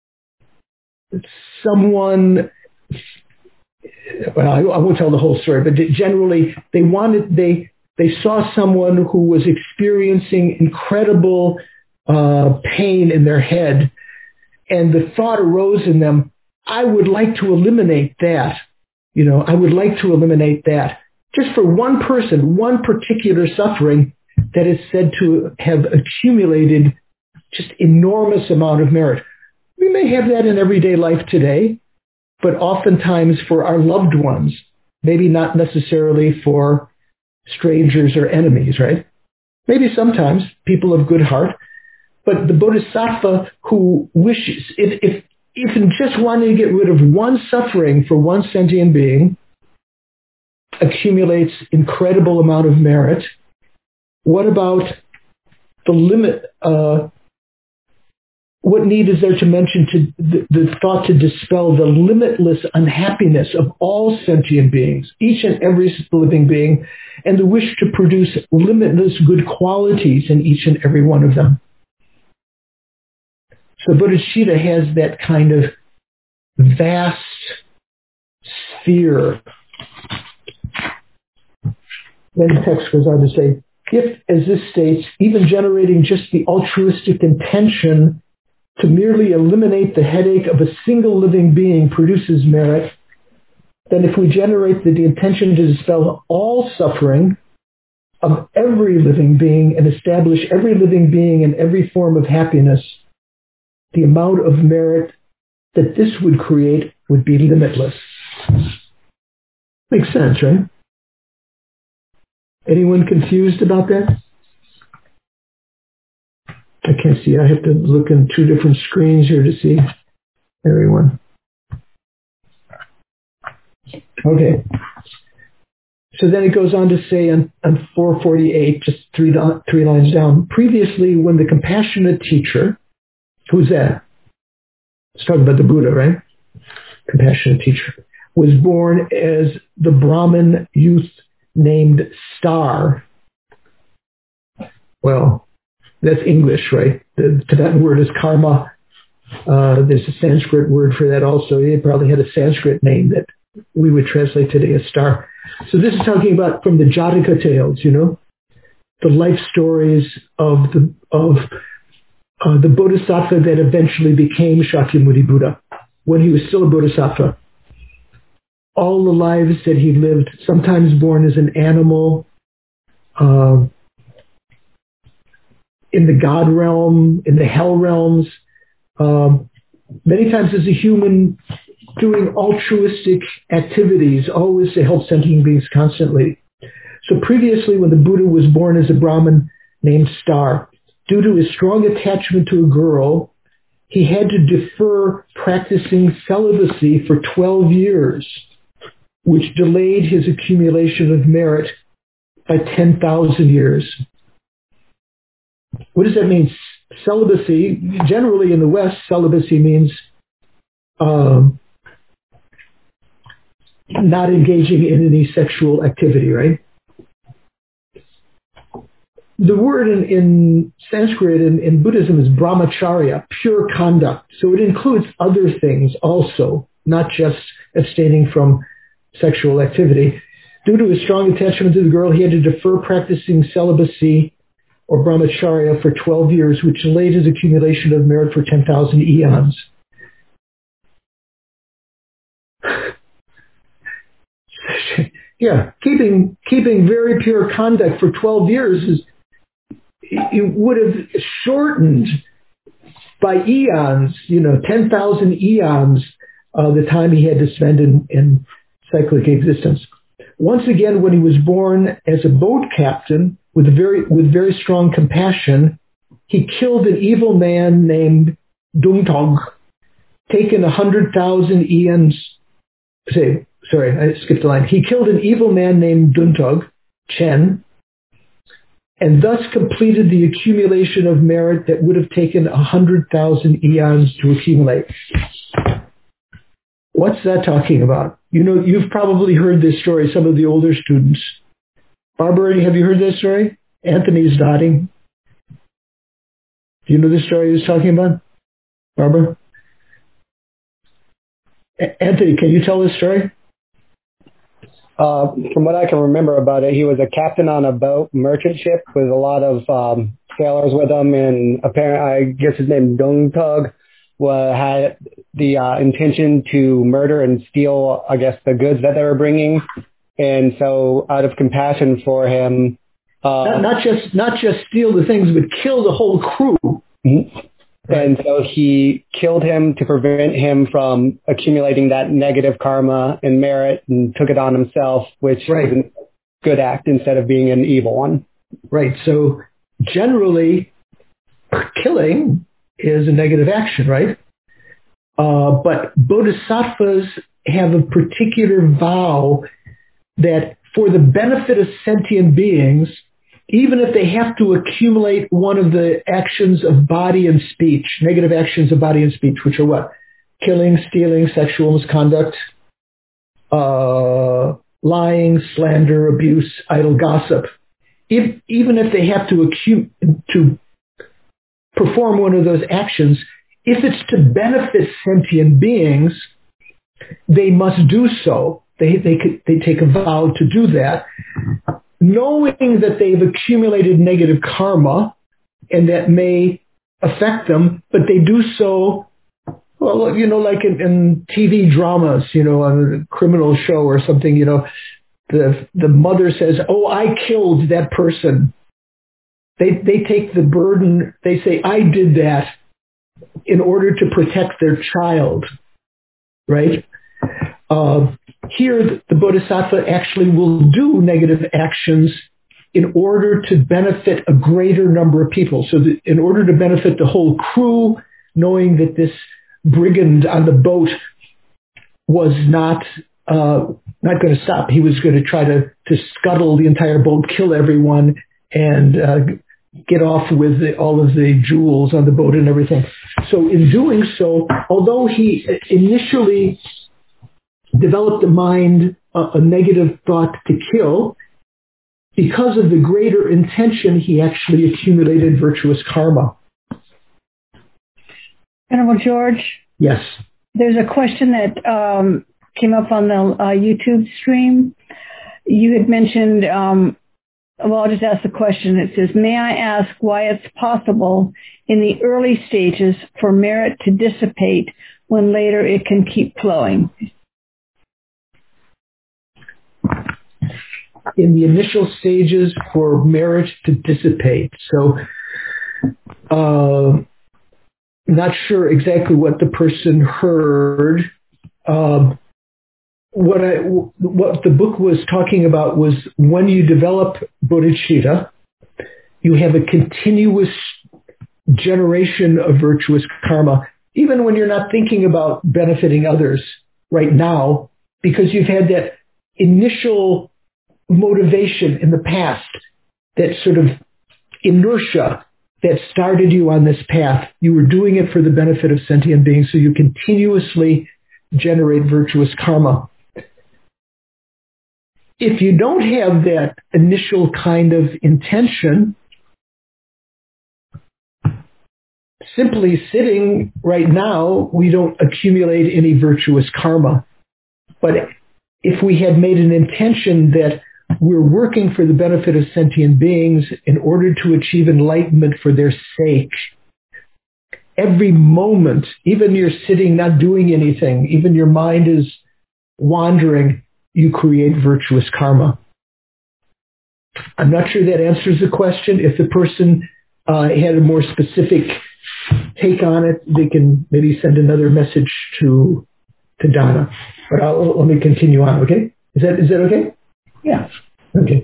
someone, well, I, I won't tell the whole story, but generally they wanted, they they saw someone who was experiencing incredible uh, pain in their head, and the thought arose in them, I would like to eliminate that. You know, I would like to eliminate that. Just for one person, one particular suffering that is said to have accumulated just enormous amount of merit. We may have that in everyday life today, but oftentimes for our loved ones, maybe not necessarily for strangers or enemies, right? Maybe sometimes people of good heart, but the bodhisattva who wishes, if, if, if in just wanting to get rid of one suffering for one sentient being, accumulates incredible amount of merit, what about the limit, uh, what need is there to mention to the, the thought to dispel the limitless unhappiness of all sentient beings, each and every living being, and the wish to produce limitless good qualities in each and every one of them. So bodhicitta has that kind of vast sphere. Then the text goes on to say, if, as this states, even generating just the altruistic intention to merely eliminate the headache of a single living being produces merit, then if we generate the, the intention to dispel all suffering of every living being and establish every living being in every form of happiness, the amount of merit that this would create would be limitless. Makes sense, right? Anyone confused about that? I can't see. I have to look in two different screens here to see everyone. Okay. So then it goes on to say on, on four forty-eight, just three, three lines down, previously when the compassionate teacher, who's that? Let's talk about the Buddha, right? Compassionate teacher, was born as the Brahmin youth named Star. Well, that's English, right? The Tibetan word is karma. Uh, there's a Sanskrit word for that also. He probably had a Sanskrit name that we would translate today as Star. So this is talking about from the Jataka tales, you know, the life stories of the of uh, the Bodhisattva that eventually became Shakyamuni Buddha when he was still a Bodhisattva. All the lives that he lived, sometimes born as an animal, uh, in the God realm, in the hell realms, um, many times as a human doing altruistic activities, always to help sentient beings constantly. So previously when the Buddha was born as a Brahmin named Star, due to his strong attachment to a girl, he had to defer practicing celibacy for twelve years, which delayed his accumulation of merit by ten thousand years. What does that mean? Celibacy, generally in the West, celibacy means um, not engaging in any sexual activity, right? The word in, in Sanskrit and in, in Buddhism is brahmacharya, pure conduct. So it includes other things also, not just abstaining from sexual activity. Due to his strong attachment to the girl, he had to defer practicing celibacy or brahmacharya for twelve years, which delayed his accumulation of merit for ten thousand eons. Yeah, keeping keeping very pure conduct for twelve years is it would have shortened by eons, you know, ten thousand eons, uh, the time he had to spend in, in cyclic existence. Once again, when he was born as a boat captain with very with very strong compassion, he killed an evil man named Dumtog, taken a hundred thousand eons. Say, sorry, I skipped the line. He killed an evil man named Duntog, Chen, and thus completed the accumulation of merit that would have taken a hundred thousand eons to accumulate. What's that talking about? You know, you've probably heard this story, some of the older students. Barbara, have you heard this story? Anthony's nodding. Do you know the story he's talking about? Barbara? A- Anthony, can you tell this story? Uh, from what I can remember about it, he was a captain on a boat, merchant ship, with a lot of um, sailors with him, and apparently, I guess his name Dung Tug was, had the uh, intention to murder and steal, I guess, the goods that they were bringing. And so, out of compassion for him, uh, not, not just not just steal the things, but kill the whole crew. Mm-hmm. And so he killed him to prevent him from accumulating that negative karma and merit, and took it on himself, which right. was a good act instead of being an evil one. Right. So generally, killing is a negative action, right? Uh, but bodhisattvas have a particular vow that for the benefit of sentient beings, even if they have to accumulate one of the actions of body and speech, negative actions of body and speech, which are what? Killing, stealing, sexual misconduct, uh, lying, slander, abuse, idle gossip. If, even if they have to, accu- to perform one of those actions, if it's to benefit sentient beings, they must do so. They, they, could, they take a vow to do that, knowing that they've accumulated negative karma and that may affect them, but they do so, well, you know, like in, in T V dramas, you know, on a criminal show or something, you know, the the mother says, oh, I killed that person. They they take the burden, they say, I did that in order to protect their child, right? Uh, here, the bodhisattva actually will do negative actions in order to benefit a greater number of people. So that in order to benefit the whole crew, knowing that this brigand on the boat was not uh, not going to stop. He was going to try to, to scuttle the entire boat, kill everyone, and uh, get off with the, all of the jewels on the boat and everything. So in doing so, although he initially developed a mind, uh, a negative thought to kill, because of the greater intention, he actually accumulated virtuous karma. Venerable George? Yes. There's a question that um, came up on the uh, YouTube stream. You had mentioned, um, well, I'll just ask the question. It says, may I ask why it's possible in the early stages for merit to dissipate when later it can keep flowing? In the initial stages for merit to dissipate. So, uh, not sure exactly what the person heard. Um, what I, what the book was talking about was when you develop bodhicitta, you have a continuous generation of virtuous karma, even when you're not thinking about benefiting others right now, because you've had that initial motivation in the past, that sort of inertia that started you on this path. You were doing it for the benefit of sentient beings, so you continuously generate virtuous karma. If you don't have that initial kind of intention, simply sitting right now, we don't accumulate any virtuous karma. But if we had made an intention that we're working for the benefit of sentient beings in order to achieve enlightenment for their sake, every moment, even you're sitting not doing anything, even your mind is wandering, you create virtuous karma. I'm not sure that answers the question. If the person uh, had a more specific take on it, they can maybe send another message to to Donna. But I'll, let me continue on, okay? Is that is that okay? Yeah. Okay.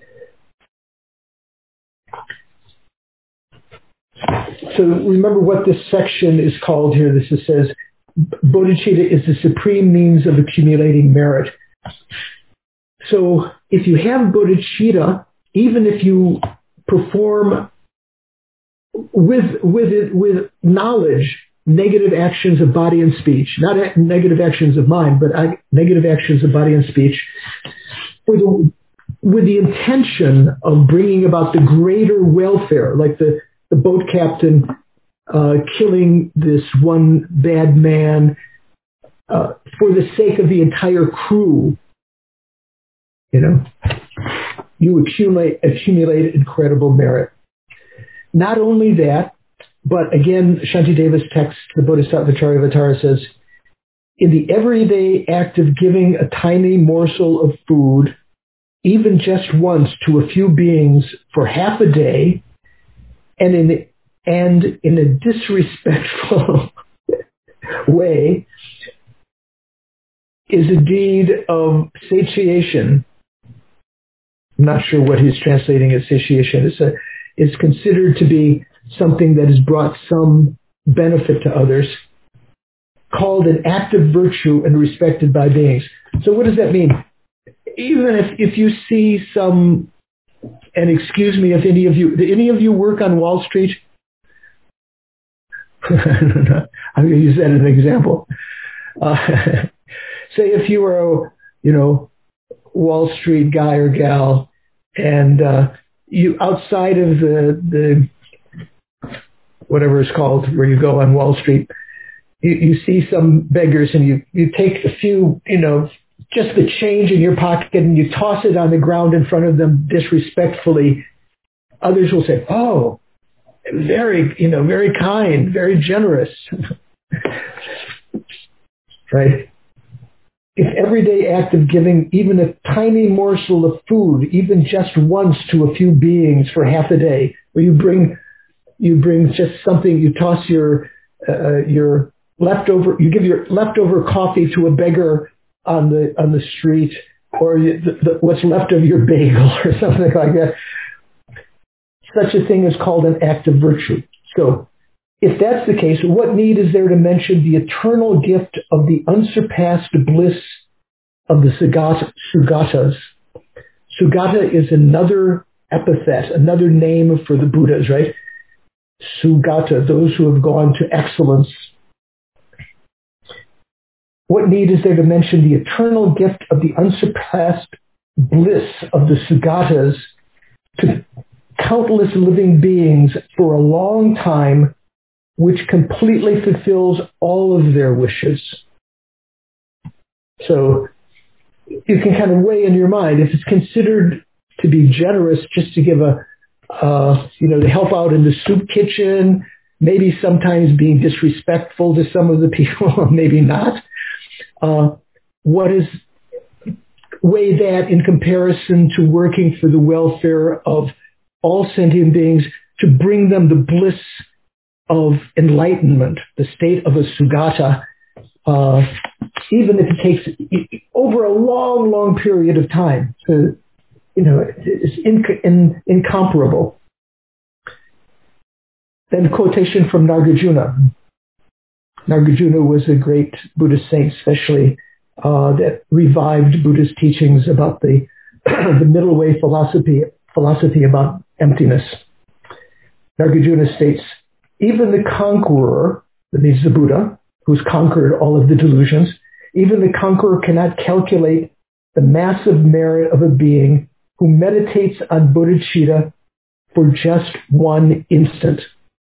So remember what this section is called here. This is, says, bodhicitta is the supreme means of accumulating merit. So if you have bodhicitta, even if you perform with with it, with knowledge negative actions of body and speech, not a- negative actions of mind, but I, negative actions of body and speech, for the, with the intention of bringing about the greater welfare, like the, the boat captain uh, killing this one bad man uh, for the sake of the entire crew. You know, you accumulate accumulate incredible merit. Not only that, but again, Shantideva's text, the Bodhisattva Charyavatara says, in the everyday act of giving a tiny morsel of food, even just once to a few beings for half a day, and in, and in a disrespectful way, is a deed of satiation. I'm not sure what he's translating as satiation. It's a, is considered to be something that has brought some benefit to others, called an act of virtue and respected by beings. So what does that mean? Even if, if you see some, and excuse me if any of you, do any of you work on Wall Street? I don't know. I'm going to use that as an example. Uh, say if you were a, you know, Wall Street guy or gal, and uh, you outside of the the whatever it's called, where you go on Wall Street, you, you see some beggars and you, you take a few, you know, just the change in your pocket and you toss it on the ground in front of them disrespectfully. Others will say, oh, very, you know, very kind, very generous. Right? If everyday act of giving even a tiny morsel of food, even just once to a few beings for half a day, where you bring You bring just something, you toss your uh, your leftover, you give your leftover coffee to a beggar on the on the street, or you, the, the, what's left of your bagel or something like that. Such a thing is called an act of virtue. So if that's the case, what need is there to mention the eternal gift of the unsurpassed bliss of the Sugata, Sugatas? Sugata is another epithet, another name for the Buddhas, right? Sugata, those who have gone to excellence. What need is there to mention the eternal gift of the unsurpassed bliss of the Sugatas to countless living beings for a long time, which completely fulfills all of their wishes? So you can kind of weigh in your mind, if it's considered to be generous just to give a Uh, you know, to help out in the soup kitchen, maybe sometimes being disrespectful to some of the people, maybe not. Uh, what is, weigh that in comparison to working for the welfare of all sentient beings to bring them the bliss of enlightenment, the state of a Sugata, uh, even if it takes over a long, long period of time to, you know, it's in, in, incomparable. Then quotation from Nagarjuna. Nagarjuna was a great Buddhist saint, especially uh, that revived Buddhist teachings about the the middle way philosophy philosophy about emptiness. Nagarjuna states, even the conqueror, that means the Buddha, who's conquered all of the delusions, even the conqueror cannot calculate the massive merit of a being who meditates on bodhicitta for just one instant.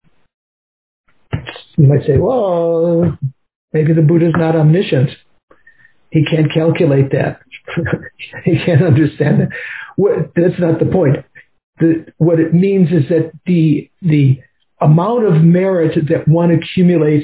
You might say, well, maybe the Buddha's not omniscient. He can't calculate that. He can't understand that. What, that's not the point. The, what it means is that the, the amount of merit that one accumulates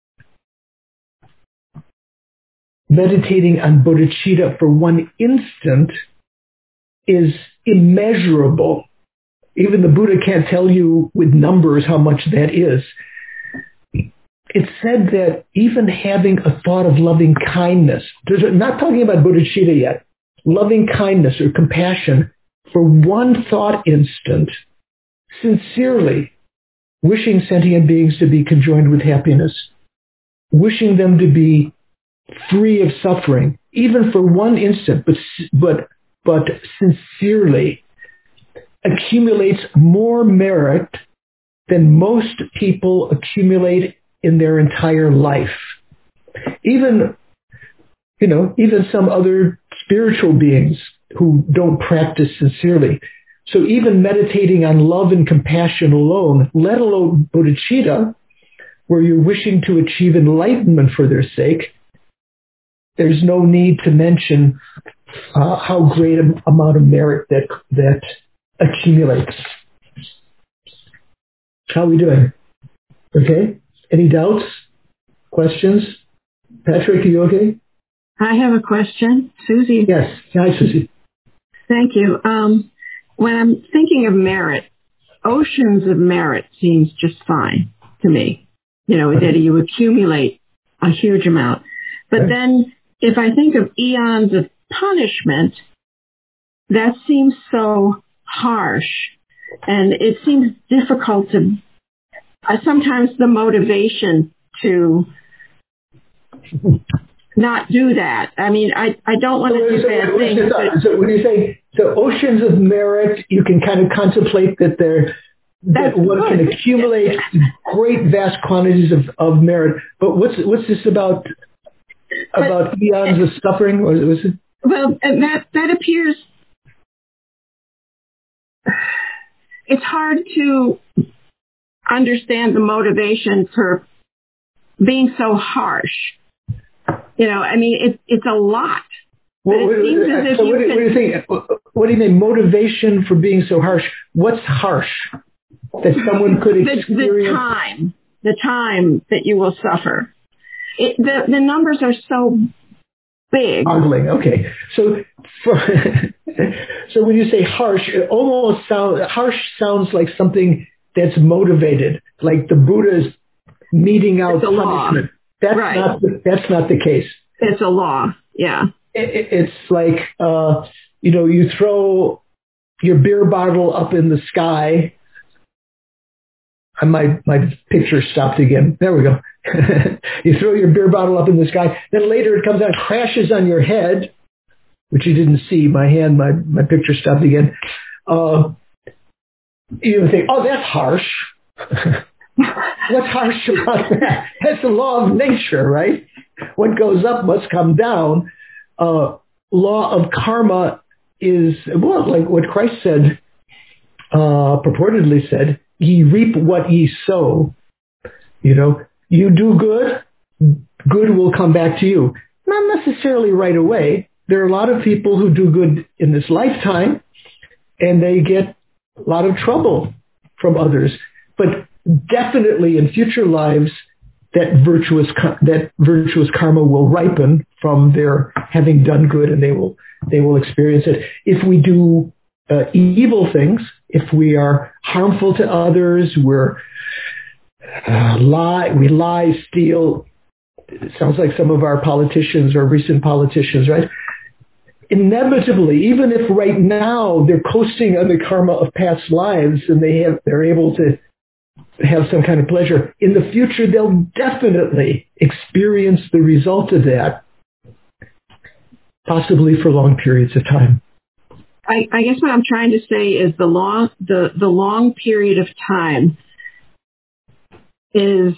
meditating on bodhicitta for one instant is immeasurable. Even the Buddha can't tell you with numbers how much that is. It's said that even having a thought of loving kindness, not talking about bodhicitta yet, loving kindness or compassion for one thought instant, sincerely wishing sentient beings to be conjoined with happiness, wishing them to be free of suffering, even for one instant, but but but sincerely, accumulates more merit than most people accumulate in their entire life. Even, you know, even some other spiritual beings who don't practice sincerely. So even meditating on love and compassion alone, let alone bodhicitta, where you're wishing to achieve enlightenment for their sake, there's no need to mention uh, how great an amount of merit that that accumulates. How are we doing? Okay? Any doubts? Questions? Patrick, are you okay? I have a question. Susie. Yes. Hi, Susie. Thank you. Um, when I'm thinking of merit, oceans of merit seems just fine to me. You know, that you accumulate a huge amount. But Okay. then if I think of eons of punishment, that seems so harsh. And it seems difficult to, uh, sometimes the motivation to not do that. I mean, I, I don't want to do so, bad so, things. But so when you say, so oceans of merit, you can kind of contemplate that they're, that That's one good. can accumulate great vast quantities of, of merit. But what's what's this about about But, eons of suffering? Or was it? Well, and that, that appears, it's hard to understand the motivation for being so harsh. You know, I mean, it, it's a lot. But What, it seems as if so you what, do- can, what do you think? What do you mean motivation for being so harsh? What's harsh that someone could the, the experience? time, the time that you will suffer. It, the, the numbers are so big. Ogling. Okay. So, for, so when you say harsh, it almost sounds harsh sounds like something that's motivated, like the Buddha is meting out It's a law. punishment. That's Right. not the, that's not the case. It's a law. Yeah. It, it, it's like uh, you know, you throw your beer bottle up in the sky. And my my picture stopped again. There we go. You throw your beer bottle up in the sky, then later it comes out, crashes on your head, which you didn't see. My hand, my, my picture stopped again. Uh, you think, oh, that's harsh. What's harsh about that? That's the law of nature, right? What goes up must come down. Uh, law of karma is, well, like what Christ said, uh, purportedly said, ye reap what ye sow. You know, you do good, good will come back to you. Not necessarily right away. There are a lot of people who do good in this lifetime, and they get a lot of trouble from others. But definitely in future lives, that virtuous that virtuous karma will ripen from their having done good, and they will they will experience it. If we do uh, evil things, if we are harmful to others, we're uh, lie, we lie, steal. It sounds like some of our politicians or recent politicians, right? Inevitably, even if right now they're coasting on the karma of past lives and they have they're able to have some kind of pleasure, in the future they'll definitely experience the result of that, possibly for long periods of time. I, I guess what I'm trying to say is the long the, the long period of time is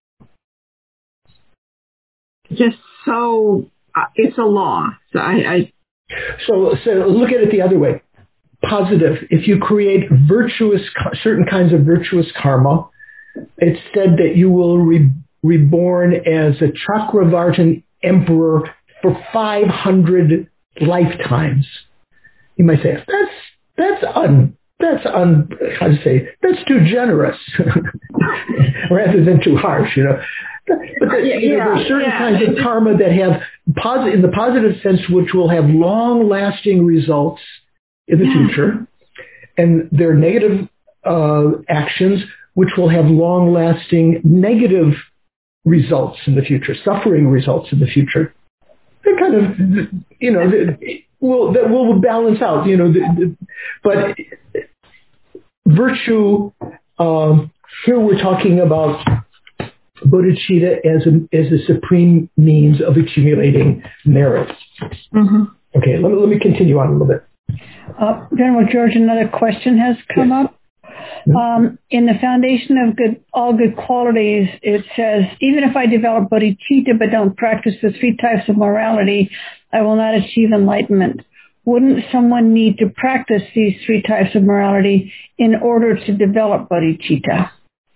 just so uh, it's a law. So I, I so so look at it the other way. Positive. If you create virtuous, certain kinds of virtuous karma, it's said that you will be reborn as a Chakravartin emperor for five hundred lifetimes. You might say, that's, that's un, that's un, how to say, that's too generous rather than too harsh, you know. But the, yeah, you know, there are certain yeah. kinds of karma that have, posi- in the positive sense, which will have long-lasting results in the yeah. future, and there are negative uh, actions which will have long-lasting negative results in the future, suffering results in the future. They're kind of, you know, will that will balance out, you know. The, the, but virtue, um, here we're talking about bodhicitta as a, as a supreme means of accumulating merit. Mm-hmm. Okay, let me, let me continue on a little bit. Uh, Venerable George, another question has come yes. up. Um, in the foundation of good, all good qualities, it says, even if I develop bodhicitta but don't practice the three types of morality, I will not achieve enlightenment. Wouldn't someone need to practice these three types of morality in order to develop bodhicitta?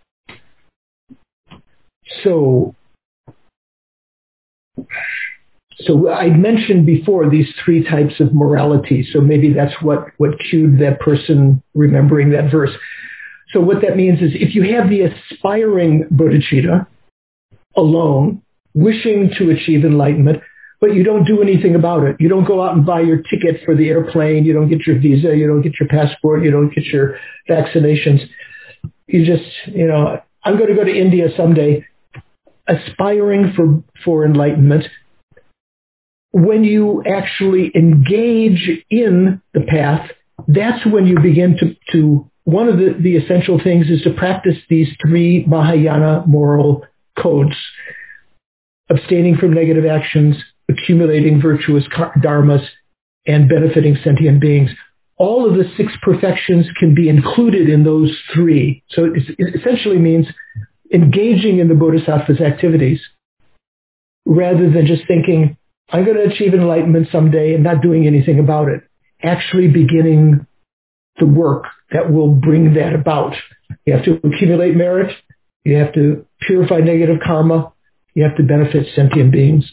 So, so I mentioned before these three types of morality, so maybe that's what, what cued that person remembering that verse. So what that means is if you have the aspiring bodhicitta alone, wishing to achieve enlightenment, but you don't do anything about it. You don't go out and buy your ticket for the airplane. You don't get your visa. You don't get your passport. You don't get your vaccinations. You just, you know, I'm going to go to India someday, aspiring for, for enlightenment. When you actually engage in the path, that's when you begin to, to one of the, the essential things is to practice these three Mahayana moral codes: abstaining from negative actions, accumulating virtuous dharmas, and benefiting sentient beings. All of the six perfections can be included in those three. So it, it essentially means engaging in the bodhisattva's activities rather than just thinking, I'm going to achieve enlightenment someday and not doing anything about it. Actually beginning the work that will bring that about. You have to accumulate merit. You have to purify negative karma. You have to benefit sentient beings.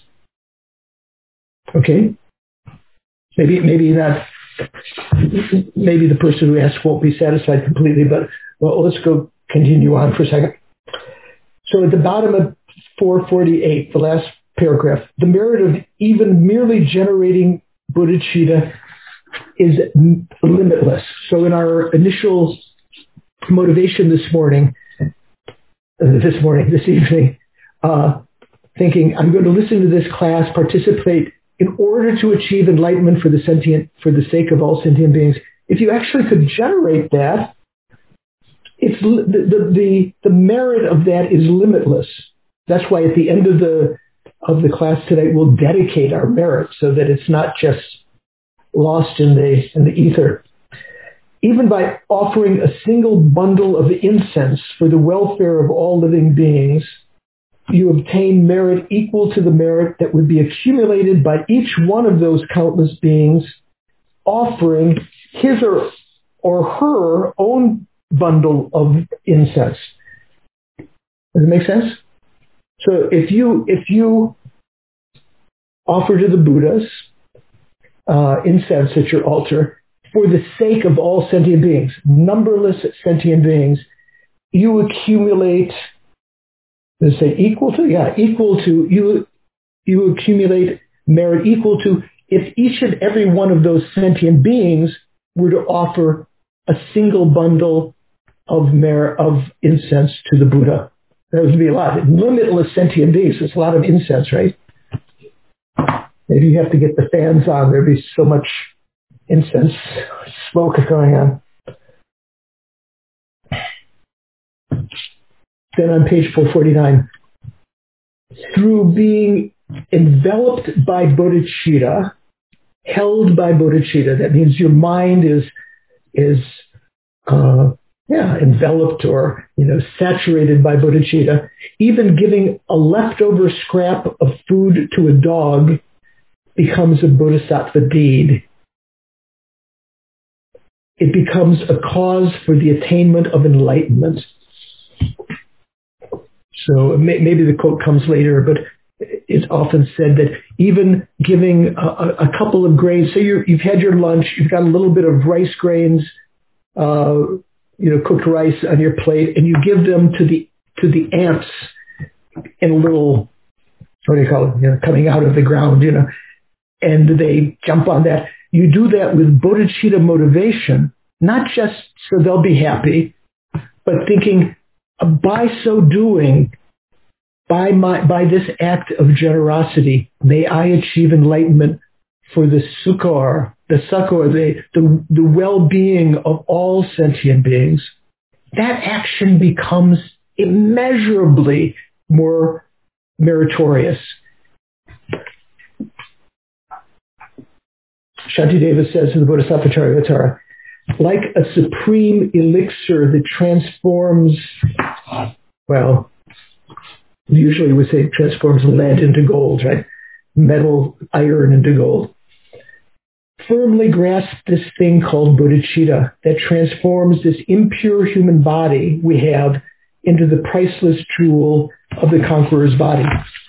Okay? Maybe, maybe not, maybe the person who asked won't be satisfied completely, but well, let's go continue on for a second. So at the bottom of four forty-eight, the last paragraph, the merit of even merely generating bodhicitta is limitless. So in our initial motivation this morning, uh, this morning, this evening, uh, thinking I'm going to listen to this class, participate in order to achieve enlightenment for the sentient, for the sake of all sentient beings. If you actually could generate that, it's the, the, the, the merit of that is limitless. That's why at the end of the of the class today, we'll dedicate our merit so that it's not just lost in the in the ether. Even by offering a single bundle of incense for the welfare of all living beings, you obtain merit equal to the merit that would be accumulated by each one of those countless beings offering his or, or her own bundle of incense. Does it make sense? So if you if you offer to the Buddhas uh, incense at your altar for the sake of all sentient beings, numberless sentient beings, you accumulate, let's say equal to, yeah, equal to, you you accumulate merit equal to if each and every one of those sentient beings were to offer a single bundle of merit of incense to the Buddha. That would be a lot. Limitless sentient beings. It's a lot of incense, right? Maybe you have to get the fans on. There'd be so much incense smoke going on. Then on page four forty-nine, through being enveloped by bodhicitta, held by bodhicitta, that means your mind is is uh, yeah enveloped or you know saturated by bodhicitta. Even giving a leftover scrap of food to a dog becomes a bodhisattva deed. It becomes a cause for the attainment of enlightenment. So maybe the quote comes later, but it's often said that even giving a, a couple of grains, say you're, you've had your lunch, you've got a little bit of rice grains, uh, you know, cooked rice on your plate, and you give them to the to the ants in a little, what do you call it, you know, coming out of the ground, you know, and they jump on that. You do that with bodhicitta motivation, not just so they'll be happy, but thinking, by so doing, by my by this act of generosity, may I achieve enlightenment for the succor, the succor, the, the, the well-being of all sentient beings. That action becomes immeasurably more meritorious. Shantideva says in the Bodhisattva Charyavatara, like a supreme elixir that transforms, well, usually we say transforms lead into gold, right? Metal, iron into gold. Firmly grasp this thing called bodhicitta that transforms this impure human body we have into the priceless jewel of the conqueror's body.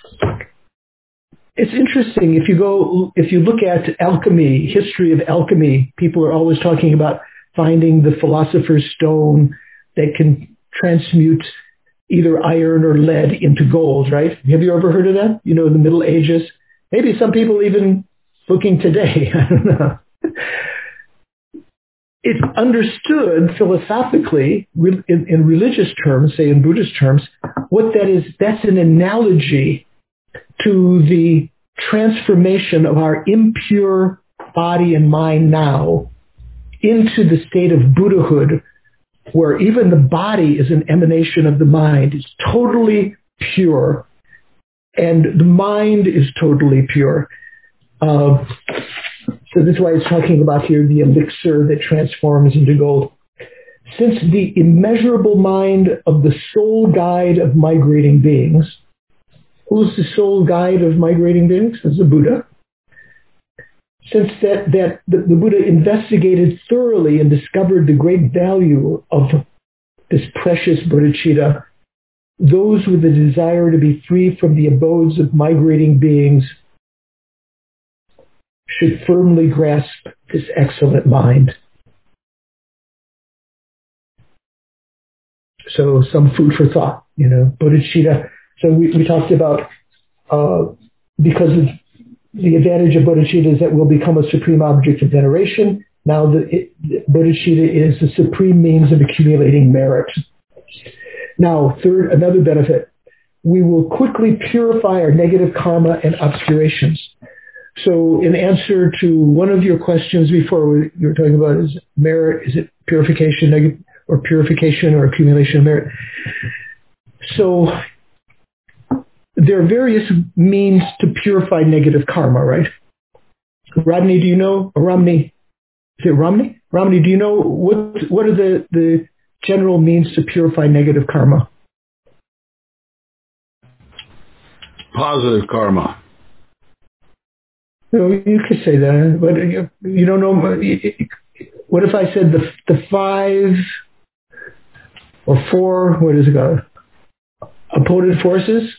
It's interesting, if you go, if you look at alchemy, history of alchemy, people are always talking about finding the philosopher's stone that can transmute either iron or lead into gold, right? Have you ever heard of that? You know, in the Middle Ages? Maybe some people even looking today. I don't know. It's understood philosophically in, in religious terms, say in Buddhist terms, what that is, that's an analogy to the transformation of our impure body and mind now into the state of Buddhahood, where even the body is an emanation of the mind. It's totally pure, and the mind is totally pure. Uh, so this is why it's talking about here the elixir that transforms into gold. Since the immeasurable mind of the sole guide of migrating beings, who's the sole guide of migrating beings? It's the Buddha. Since that, that the, the Buddha investigated thoroughly and discovered the great value of this precious bodhicitta, those with the desire to be free from the abodes of migrating beings should firmly grasp this excellent mind. So some food for thought, you know, bodhicitta. So we, we talked about uh, because of the advantage of bodhicitta is that we'll become a supreme object of veneration. Now the it, bodhicitta is the supreme means of accumulating merit. Now, third, another benefit, we will quickly purify our negative karma and obscurations. So in answer to one of your questions before, we, you were talking about is merit, is it purification neg- or purification or accumulation of merit? So there are various means to purify negative karma, right? Rodney, do you know, or Romney, is it Romney? Romney, do you know what what are the, the general means to purify negative karma? Positive karma. No, you could say that, but you, you don't know. What if I said the the five or four? What is it called? Opponent forces.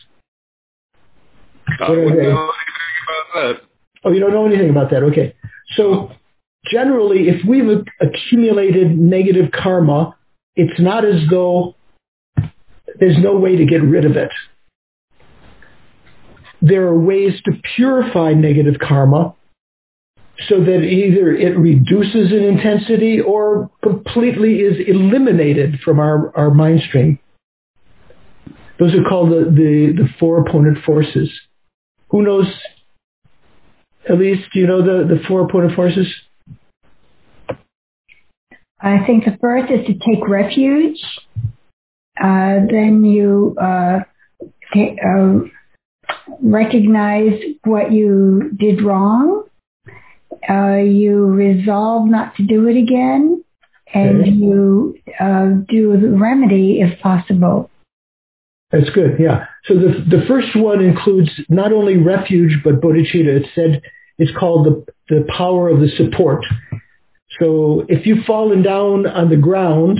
I wouldn't know anything about that. Oh, you don't know anything about that. Okay, so generally, if we've accumulated negative karma, it's not as though there's no way to get rid of it. There are ways to purify negative karma so that either it reduces in intensity or completely is eliminated from our, our mind stream. Those are called the, the, the four opponent forces. Who knows? Elise, do you know the, the four opponent forces? I think the first is to take refuge. Uh, then you uh, take, uh, recognize what you did wrong. Uh, you resolve not to do it again. And okay. you uh, do the remedy if possible. That's good, yeah. So the the first one includes not only refuge, but bodhicitta. It said it's called the, the power of the support. So if you've fallen down on the ground,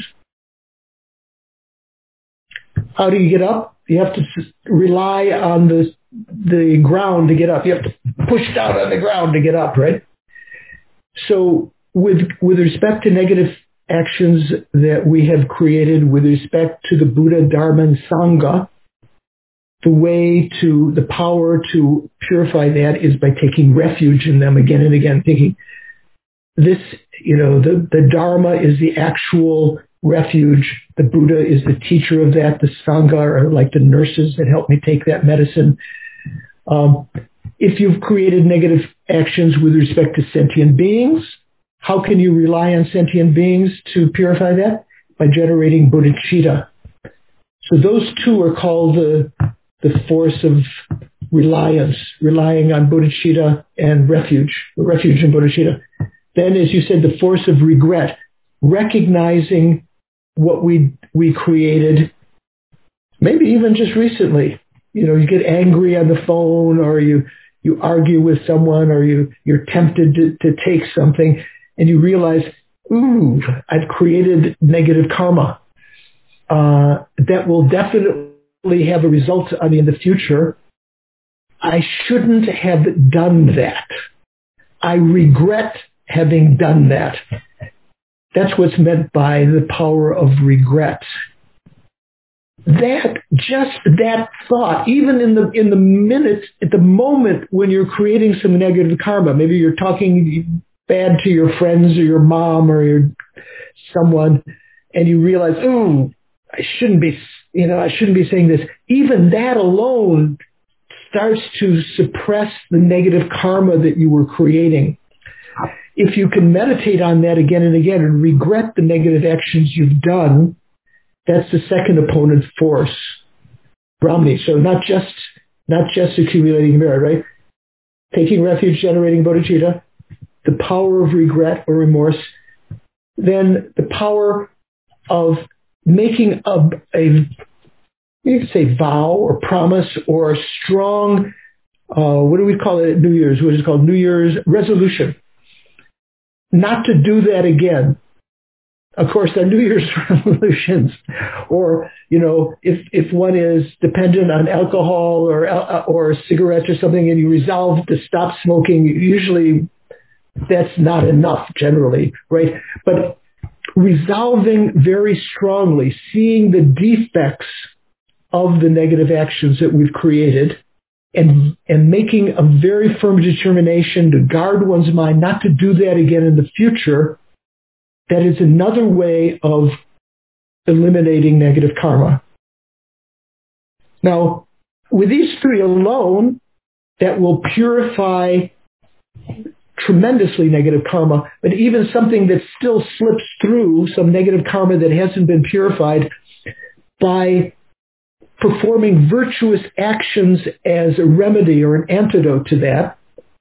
how do you get up? You have to rely on the the ground to get up. You have to push down on the ground to get up, right? So with with respect to negative actions that we have created with respect to the Buddha, Dharma, and Sangha, the way to, the power to purify that is by taking refuge in them again and again, thinking this, you know, the, the Dharma is the actual refuge. The Buddha is the teacher of that. The Sangha are like the nurses that help me take that medicine. Um, if you've created negative actions with respect to sentient beings, how can you rely on sentient beings to purify that? By generating bodhicitta. So those two are called the the force of reliance, relying on bodhicitta and refuge, refuge and bodhicitta. Then, as you said, the force of regret, recognizing what we we created, maybe even just recently. You know, you get angry on the phone, or you you argue with someone, or you you're tempted to, to take something, and you realize, ooh, I've created negative karma. Uh, that will definitely have a result on me in the future. I shouldn't have done that. I regret having done that. That's what's meant by the power of regret. That, just that thought, even in the in the minute, at the moment when you're creating some negative karma, maybe you're talking bad to your friends or your mom or your someone, and you realize, ooh, I shouldn't be, you know, I shouldn't be saying this. Even that alone starts to suppress the negative karma that you were creating. If you can meditate on that again and again and regret the negative actions you've done, that's the second opponent force, Brahmi. So not just not just accumulating merit, right? Taking refuge, generating bodhicitta, the power of regret or remorse, then the power of making a, a you could say vow or promise or a strong, uh, what do we call it at New Year's? What is it called? New Year's resolution. Not to do that again. Of course, they're New Year's resolutions. Or, you know, if, if one is dependent on alcohol or, uh, or cigarettes or something and you resolve to stop smoking, usually that's not enough generally, right? But resolving very strongly, seeing the defects of the negative actions that we've created and, and making a very firm determination to guard one's mind not to do that again in the future, that is another way of eliminating negative karma. Now, with these three alone, that will purify tremendously negative karma, but even something that still slips through, some negative karma that hasn't been purified, by performing virtuous actions as a remedy or an antidote to that.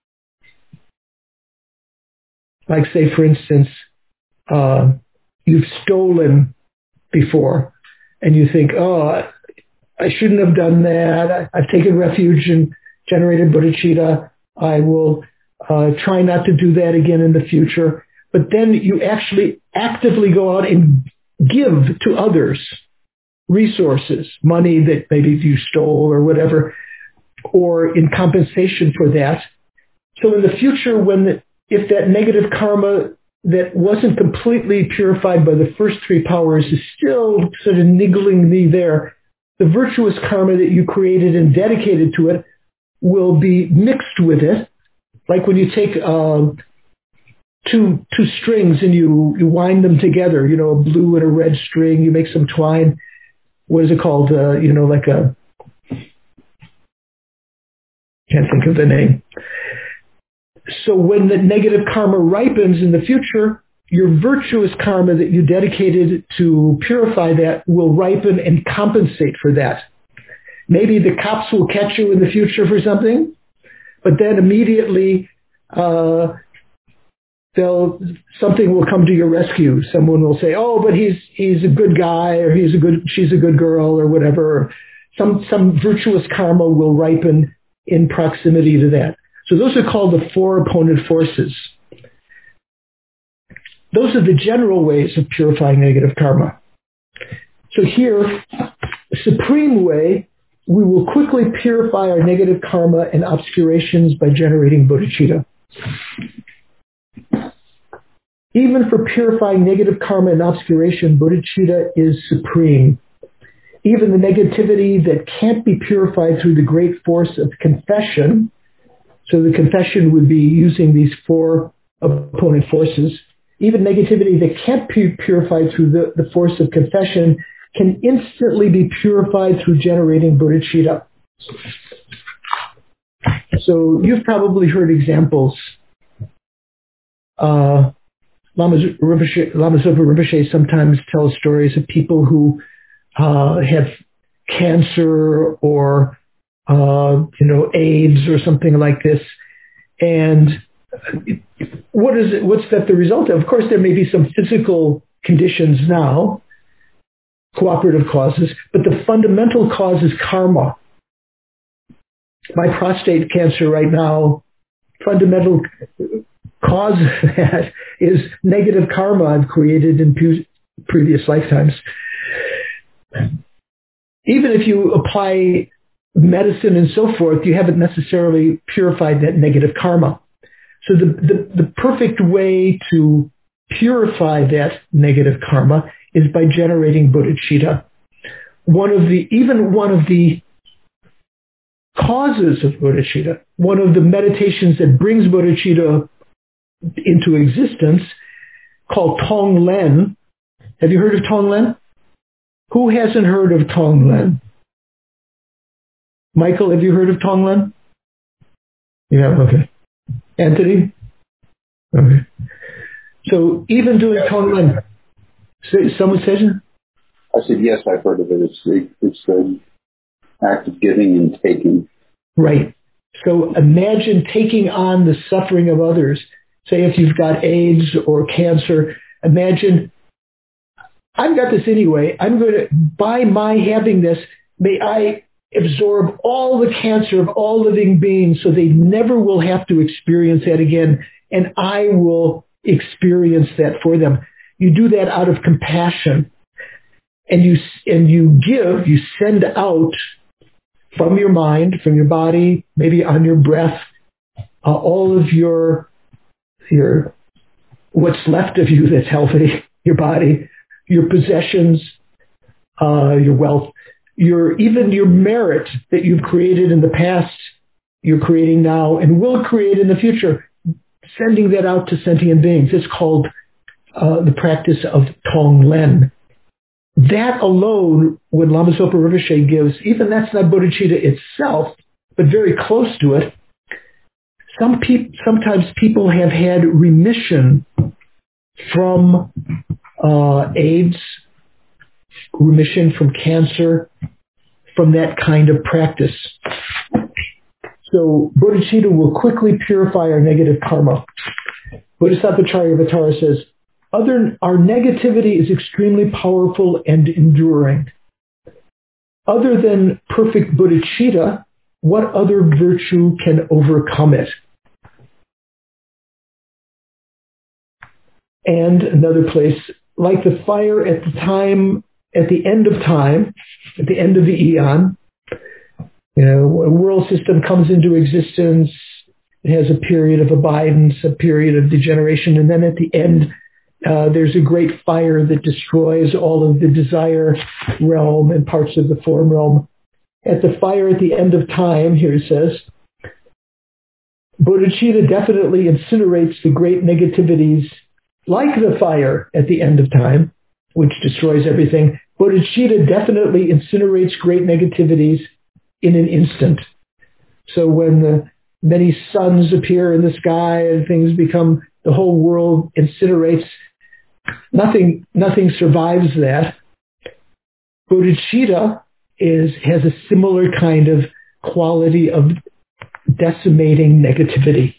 Like, say, for instance, uh, you've stolen before, and you think, oh, I shouldn't have done that. I've taken refuge and generated bodhicitta. I will uh, try not to do that again in the future. But then you actually actively go out and give to others resources, money that maybe you stole or whatever, or in compensation for that. So in the future, when if that negative karma that wasn't completely purified by the first three powers is still sort of niggling me there, the virtuous karma that you created and dedicated to it will be mixed with it. Like when you take um, two two strings and you, you wind them together, you know, a blue and a red string, you make some twine. What is it called? Uh, you know, like a, can't think of the name. So when the negative karma ripens in the future, your virtuous karma that you dedicated to purify that will ripen and compensate for that. Maybe the cops will catch you in the future for something, but then immediately uh, they'll something will come to your rescue. Someone will say, "Oh, but he's he's a good guy, or he's a good she's a good girl, or whatever." Some some virtuous karma will ripen in proximity to that. So those are called the four opponent forces. Those are the general ways of purifying negative karma. So here, the supreme way, we will quickly purify our negative karma and obscurations by generating bodhicitta. Even for purifying negative karma and obscuration, bodhicitta is supreme. Even the negativity that can't be purified through the great force of confession, so the confession would be using these four opponent forces, even negativity that can't be purified through the, the force of confession can instantly be purified through generating bodhicitta. So you've probably heard examples. Uh, Lama Zopa Rinpoche sometimes tells stories of people who uh, have cancer or uh, you know, AIDS or something like this. And what is it? What's that the result of? Of course, there may be some physical conditions now, cooperative causes, but the fundamental cause is karma. My prostate cancer right now, fundamental cause of that is negative karma I've created in pu- previous lifetimes. Even if you apply medicine and so forth, you haven't necessarily purified that negative karma. So the, the, the perfect way to purify that negative karma is by generating bodhicitta. One of the, even one of the causes of bodhicitta, one of the meditations that brings bodhicitta into existence, called Tonglen. Have you heard of Tonglen? Who hasn't heard of Tonglen? Michael, have you heard of Tonglen? Yeah, okay. Anthony? Okay. So even doing Tonglen, someone says it? I said, yes, I've heard of it. It's, it's an act of giving and taking. Right. So imagine taking on the suffering of others. Say if you've got AIDS or cancer, imagine, I've got this anyway. I'm going to, by my having this, may I absorb all the cancer of all living beings so they never will have to experience that again. And I will experience that for them. You do that out of compassion. And you, and you give, you send out from your mind, from your body, maybe on your breath, uh, all of your, your, what's left of you that's healthy, your body, your possessions, uh, your wealth, your, even your merit that you've created in the past, you're creating now and will create in the future, sending that out to sentient beings. It's called uh, the practice of Tonglen. That alone, when Lama Zopa Rinpoche gives, even that's not bodhicitta itself, but very close to it. Some peop- sometimes people have had remission from uh, AIDS, remission from cancer, from that kind of practice. So bodhicitta will quickly purify our negative karma. Bodhisattva Charyavatara says, Other, our negativity is extremely powerful and enduring. Other than perfect bodhicitta, what other virtue can overcome it? And another place, like the fire at the time, at the end of time, at the end of the eon, you know, a world system comes into existence, it has a period of abidance, a period of degeneration, and then at the end, Uh, there's a great fire that destroys all of the desire realm and parts of the form realm. At the fire at the end of time, here it says, bodhicitta definitely incinerates the great negativities like the fire at the end of time, which destroys everything. Bodhicitta definitely incinerates great negativities in an instant. So when the many suns appear in the sky and things become, the whole world incinerates. Nothing, nothing survives that. Bodhicitta is, has a similar kind of quality of decimating negativity.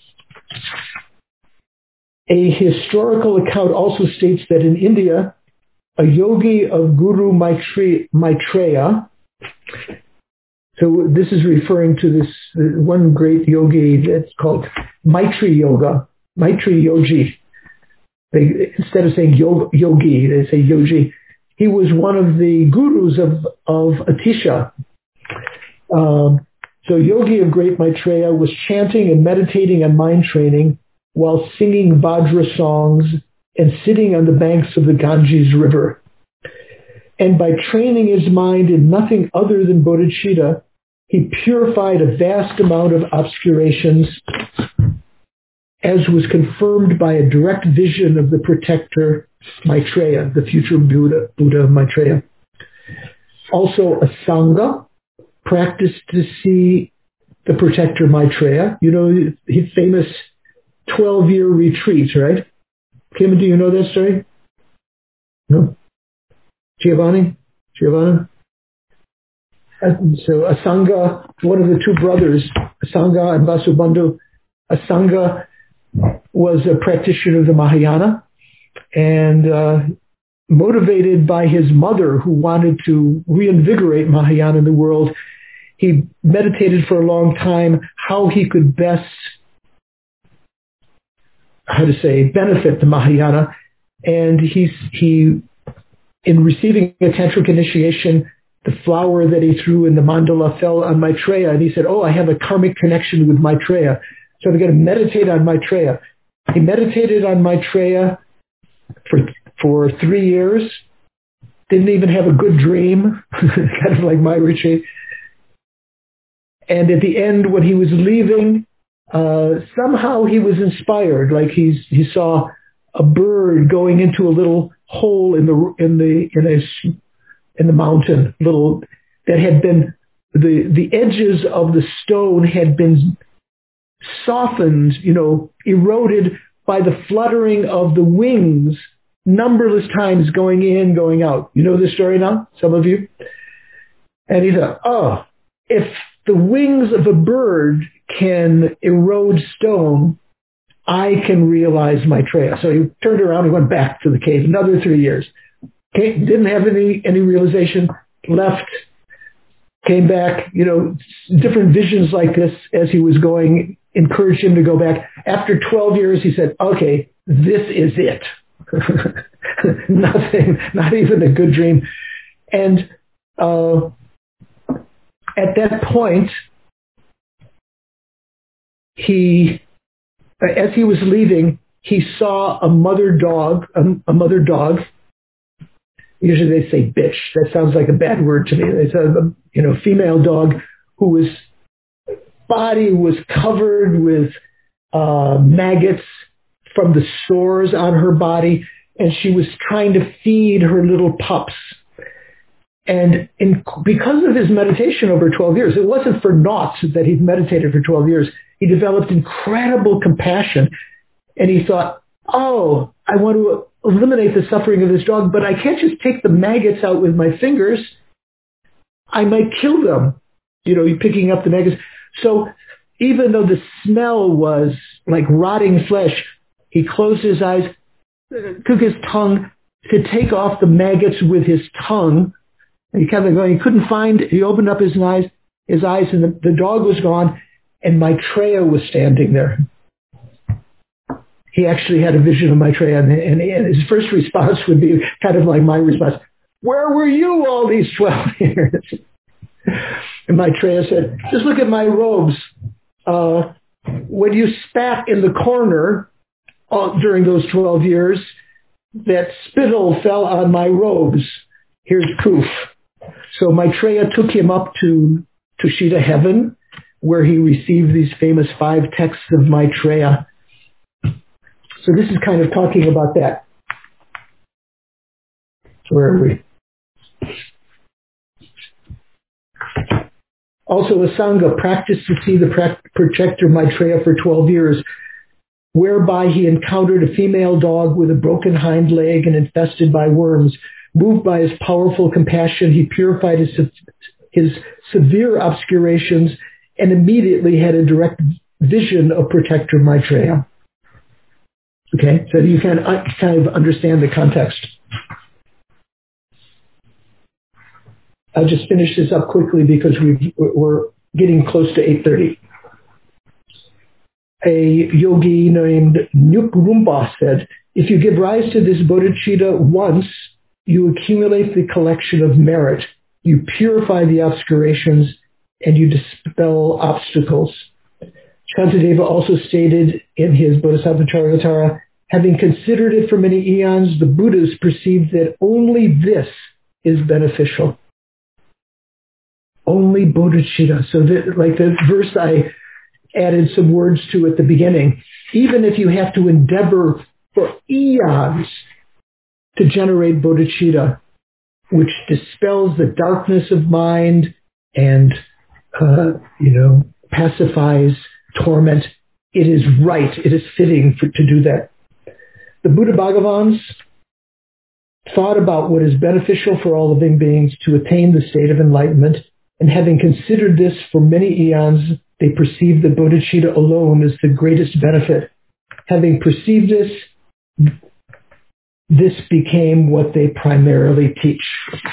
A historical account also states that in India, a yogi of Guru Maitreya, so this is referring to this one great yogi that's called Maitri Yoga, Maitri Yogi. They, instead of saying yogi, they say yogi. He was one of the gurus of, of Atisha. Um, so Yogi of Great Maitreya was chanting and meditating on mind training while singing Vajra songs and sitting on the banks of the Ganges River. And by training his mind in nothing other than bodhicitta, he purified a vast amount of obscurations, as was confirmed by a direct vision of the protector Maitreya, the future Buddha, Buddha of Maitreya. Also, a Sangha practiced to see the protector Maitreya. You know, his famous twelve-year retreat, right? Kim, do you know that story? No? Giovanni? Giovanna? So Asanga, one of the two brothers, Asanga and Vasubandhu, Asanga was a practitioner of the Mahayana, and uh, motivated by his mother who wanted to reinvigorate Mahayana in the world, he meditated for a long time how he could best, how to say, benefit the Mahayana. And he, he in receiving a tantric initiation, the flower that he threw in the mandala fell on Maitreya, and he said, oh, I have a karmic connection with Maitreya, so I'm going to meditate on Maitreya. He meditated on Maitreya for for three years, didn't even have a good dream, kind of like my retreat. And at the end, when he was leaving, uh, somehow he was inspired, like he's, he saw a bird going into a little hole in the in the in a in the mountain, little that had been the the edges of the stone had been softened, you know, eroded by the fluttering of the wings, numberless times going in, going out. You know the story now, some of you. And he thought, oh, if the wings of a bird can erode stone, I can realize Maitreya. So he turned around and went back to the cave, another three years. Came, didn't have any, any realization, left, came back, you know, different visions like this as he was going, encouraged him to go back. After twelve years, he said, okay, this is it. Nothing, not even a good dream. And uh, at that point, he, as he was leaving, he saw a mother dog, a, a mother dog. Usually they say bitch. That sounds like a bad word to me. It's a, you know, female dog who was body was covered with uh, maggots from the sores on her body, and she was trying to feed her little pups. And in, because of his meditation over twelve years, it wasn't for naught that he meditated for twelve years. He developed incredible compassion, and he thought, oh, I want to eliminate the suffering of this dog, but I can't just take the maggots out with my fingers. I might kill them. You know, you're picking up the maggots. So even though the smell was like rotting flesh, he closed his eyes, took his tongue to take off the maggots with his tongue. And he kept going. He couldn't find, he opened up his eyes, his eyes and the, the dog was gone, and Maitreya was standing there. He actually had a vision of Maitreya, and, and, and his first response would be kind of like my response, where were you all these twelve years? And Maitreya said, just look at my robes. Uh, when you spat in the corner uh, during those twelve years, that spittle fell on my robes. Here's proof. So Maitreya took him up to Tushita heaven, where he received these famous five texts of Maitreya. So this is kind of talking about that. So where are we? Also, Asanga practiced to see the protector Maitreya for twelve years, whereby he encountered a female dog with a broken hind leg and infested by worms. Moved by his powerful compassion, he purified his, his severe obscurations and immediately had a direct vision of protector Maitreya. Okay, so you can kind of understand the context. I'll just finish this up quickly because we've, we're getting close to eight thirty. A yogi named Nyukrumpa said, if you give rise to this bodhicitta once, you accumulate the collection of merit, you purify the obscurations, and you dispel obstacles. Shantideva also stated in his Bodhisattva Charyavatara, having considered it for many eons, the Buddhas perceived that only this is beneficial. Only bodhicitta. So that, like the verse I added some words to at the beginning, even if you have to endeavor for eons to generate bodhicitta, which dispels the darkness of mind and, uh, you know, pacifies torment, it is right, it is fitting for, to do that. The Buddha Bhagavans thought about what is beneficial for all living beings to attain the state of enlightenment and having considered this for many eons, they perceived the bodhicitta alone as the greatest benefit. Having perceived this, this became what they primarily teach.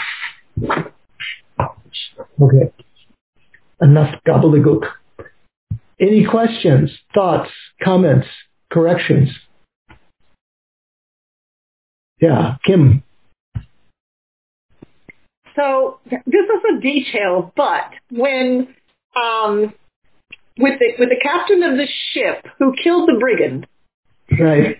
Okay. Enough gobbledygook. Any questions, thoughts, comments, corrections? Yeah, Kim. So this is a detail, but when um, with the with the captain of the ship who killed the brigand, right,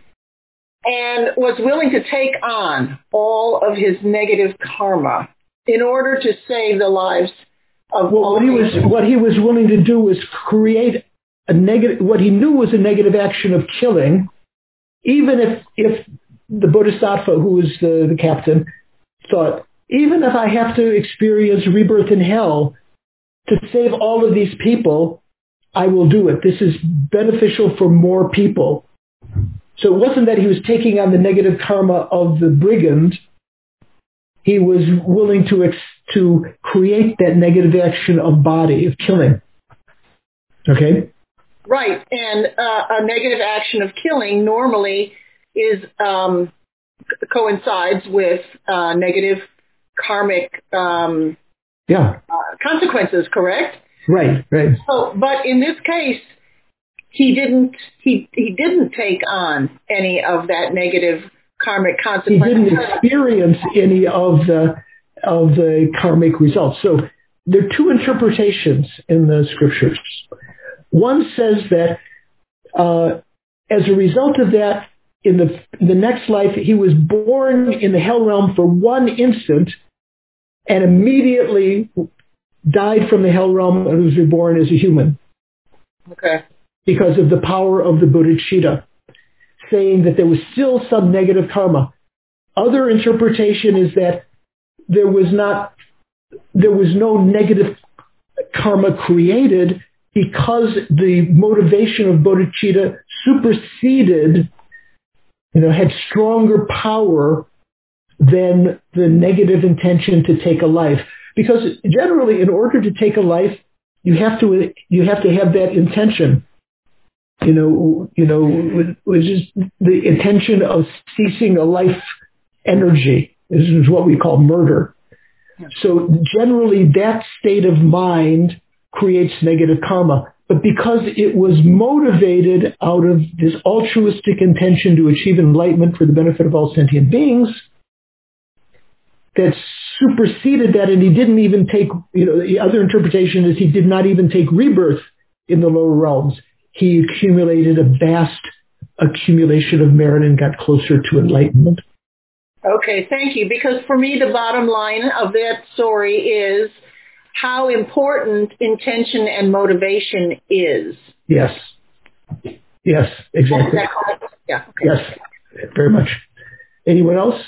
and was willing to take on all of his negative karma in order to save the lives of well, all what he was what he was willing to do was create a negative. What he knew was a negative action of killing, even if if the bodhisattva, who was the, the captain, thought, even if I have to experience rebirth in hell to save all of these people, I will do it. This is beneficial for more people. So it wasn't that he was taking on the negative karma of the brigand. He was willing to ex- to create that negative action of body, of killing. Okay? Right. And uh, a negative action of killing normally is um, coincides with uh, negative karmic um, yeah. uh, consequences, correct? Right, right. So, but in this case, he didn't. He he didn't take on any of that negative karmic consequences. He didn't experience any of the of the karmic results. So there are two interpretations in the scriptures. One says that uh, as a result of that, in the in the next life, he was born in the hell realm for one instant, and immediately died from the hell realm and was reborn as a human. Okay. Because of the power of the bodhicitta, saying that there was still some negative karma. Other interpretation is that there was not, there was no negative karma created because the motivation of bodhicitta superseded, you know, had stronger power than the negative intention to take a life. Because generally, in order to take a life, you have to you have to have that intention. You know, you know, which is the intention of ceasing a life energy. This is what we call murder. So generally, that state of mind creates negative karma. But because it was motivated out of this altruistic intention to achieve enlightenment for the benefit of all sentient beings, that superseded that, and he didn't even take, you know, the other interpretation is he did not even take rebirth in the lower realms. He accumulated a vast accumulation of merit and got closer to enlightenment. Okay, thank you. Because for me, the bottom line of that story is how important intention and motivation is. Yes. Yes, exactly. Yeah. Okay. Yes, very much. Anyone else?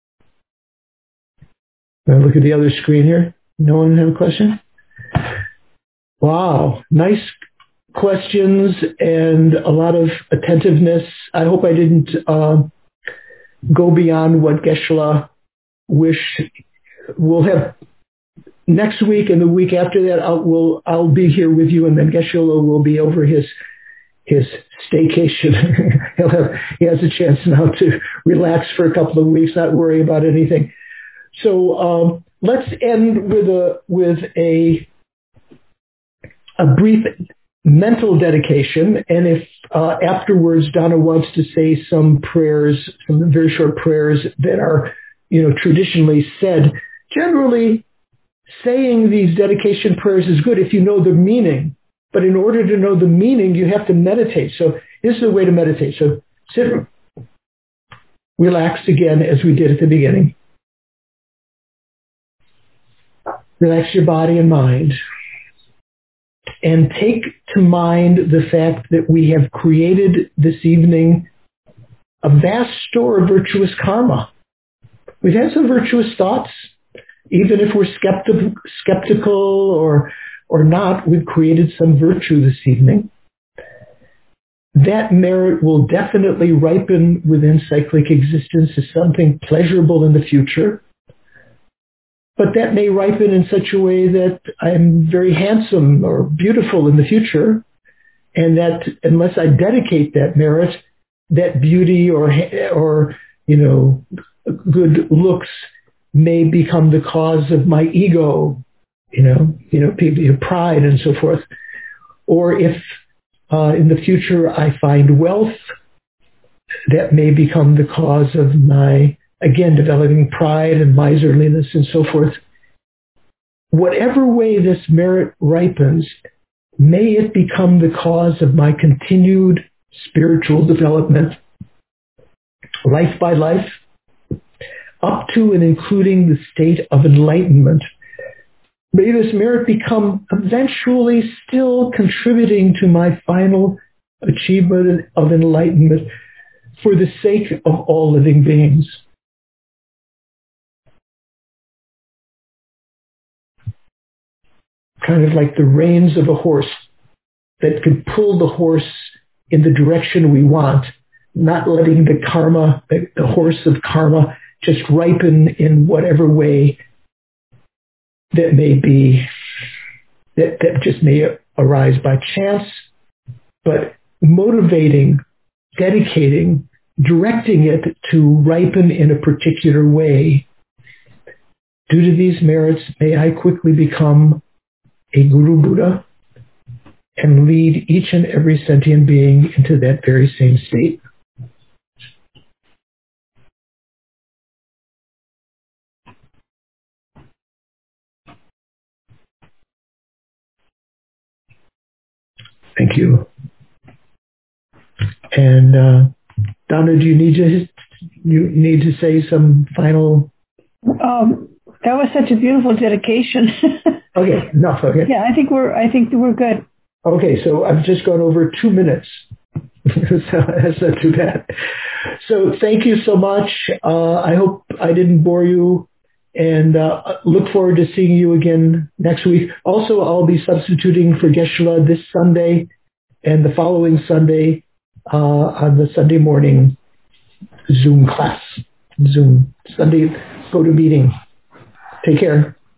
I'll look at the other screen here. No one have a question? Wow, nice questions and a lot of attentiveness. I hope I didn't uh, go beyond what Geshe-la wished. We'll have next week and the week after that. I'll we'll, I'll be here with you, and then Geshe-la will be over his his staycation. He'll have he has a chance now to relax for a couple of weeks, not worry about anything. So um, let's end with a with a a brief mental dedication, and if uh, afterwards Donna wants to say some prayers, some very short prayers that are, you know, traditionally said. Generally, saying these dedication prayers is good if you know the meaning, but in order to know the meaning, you have to meditate. So this is a way to meditate. So sit, relax again as we did at the beginning. Relax your body and mind. And take to mind the fact that we have created this evening a vast store of virtuous karma. We've had some virtuous thoughts. Even if we're skeptical, skeptical or, or not, we've created some virtue this evening. That merit will definitely ripen within cyclic existence as something pleasurable in the future. but that may ripen in such a way that I'm very handsome or beautiful in the future, and that unless I dedicate that merit, that beauty or or you know good looks may become the cause of my ego, you know, you know, pride and so forth. Or if uh, in the future I find wealth, that may become the cause of my, again, developing pride and miserliness and so forth. Whatever way this merit ripens, may it become the cause of my continued spiritual development, life by life, up to and including the state of enlightenment. May this merit become eventually still contributing to my final achievement of enlightenment for the sake of all living beings. Kind of like the reins of a horse that can pull the horse in the direction we want, not letting the karma, the, the horse of karma, just ripen in whatever way that may be, that, that just may arise by chance, but motivating, dedicating, directing it to ripen in a particular way. Due to these merits, may I quickly become a Guru Buddha and lead each and every sentient being into that very same state. Thank you. And uh, Donna, do you need to you need to say some final? Um, that was such a beautiful dedication. Okay, enough. Okay. Yeah, I think we're I think we're good. Okay, so I've just gone over two minutes. So that's not too bad. So thank you so much. Uh, I hope I didn't bore you, and uh, look forward to seeing you again next week. Also, I'll be substituting for Geshe-la this Sunday and the following Sunday uh, on the Sunday morning Zoom class. Zoom Sunday go to meeting. Take care.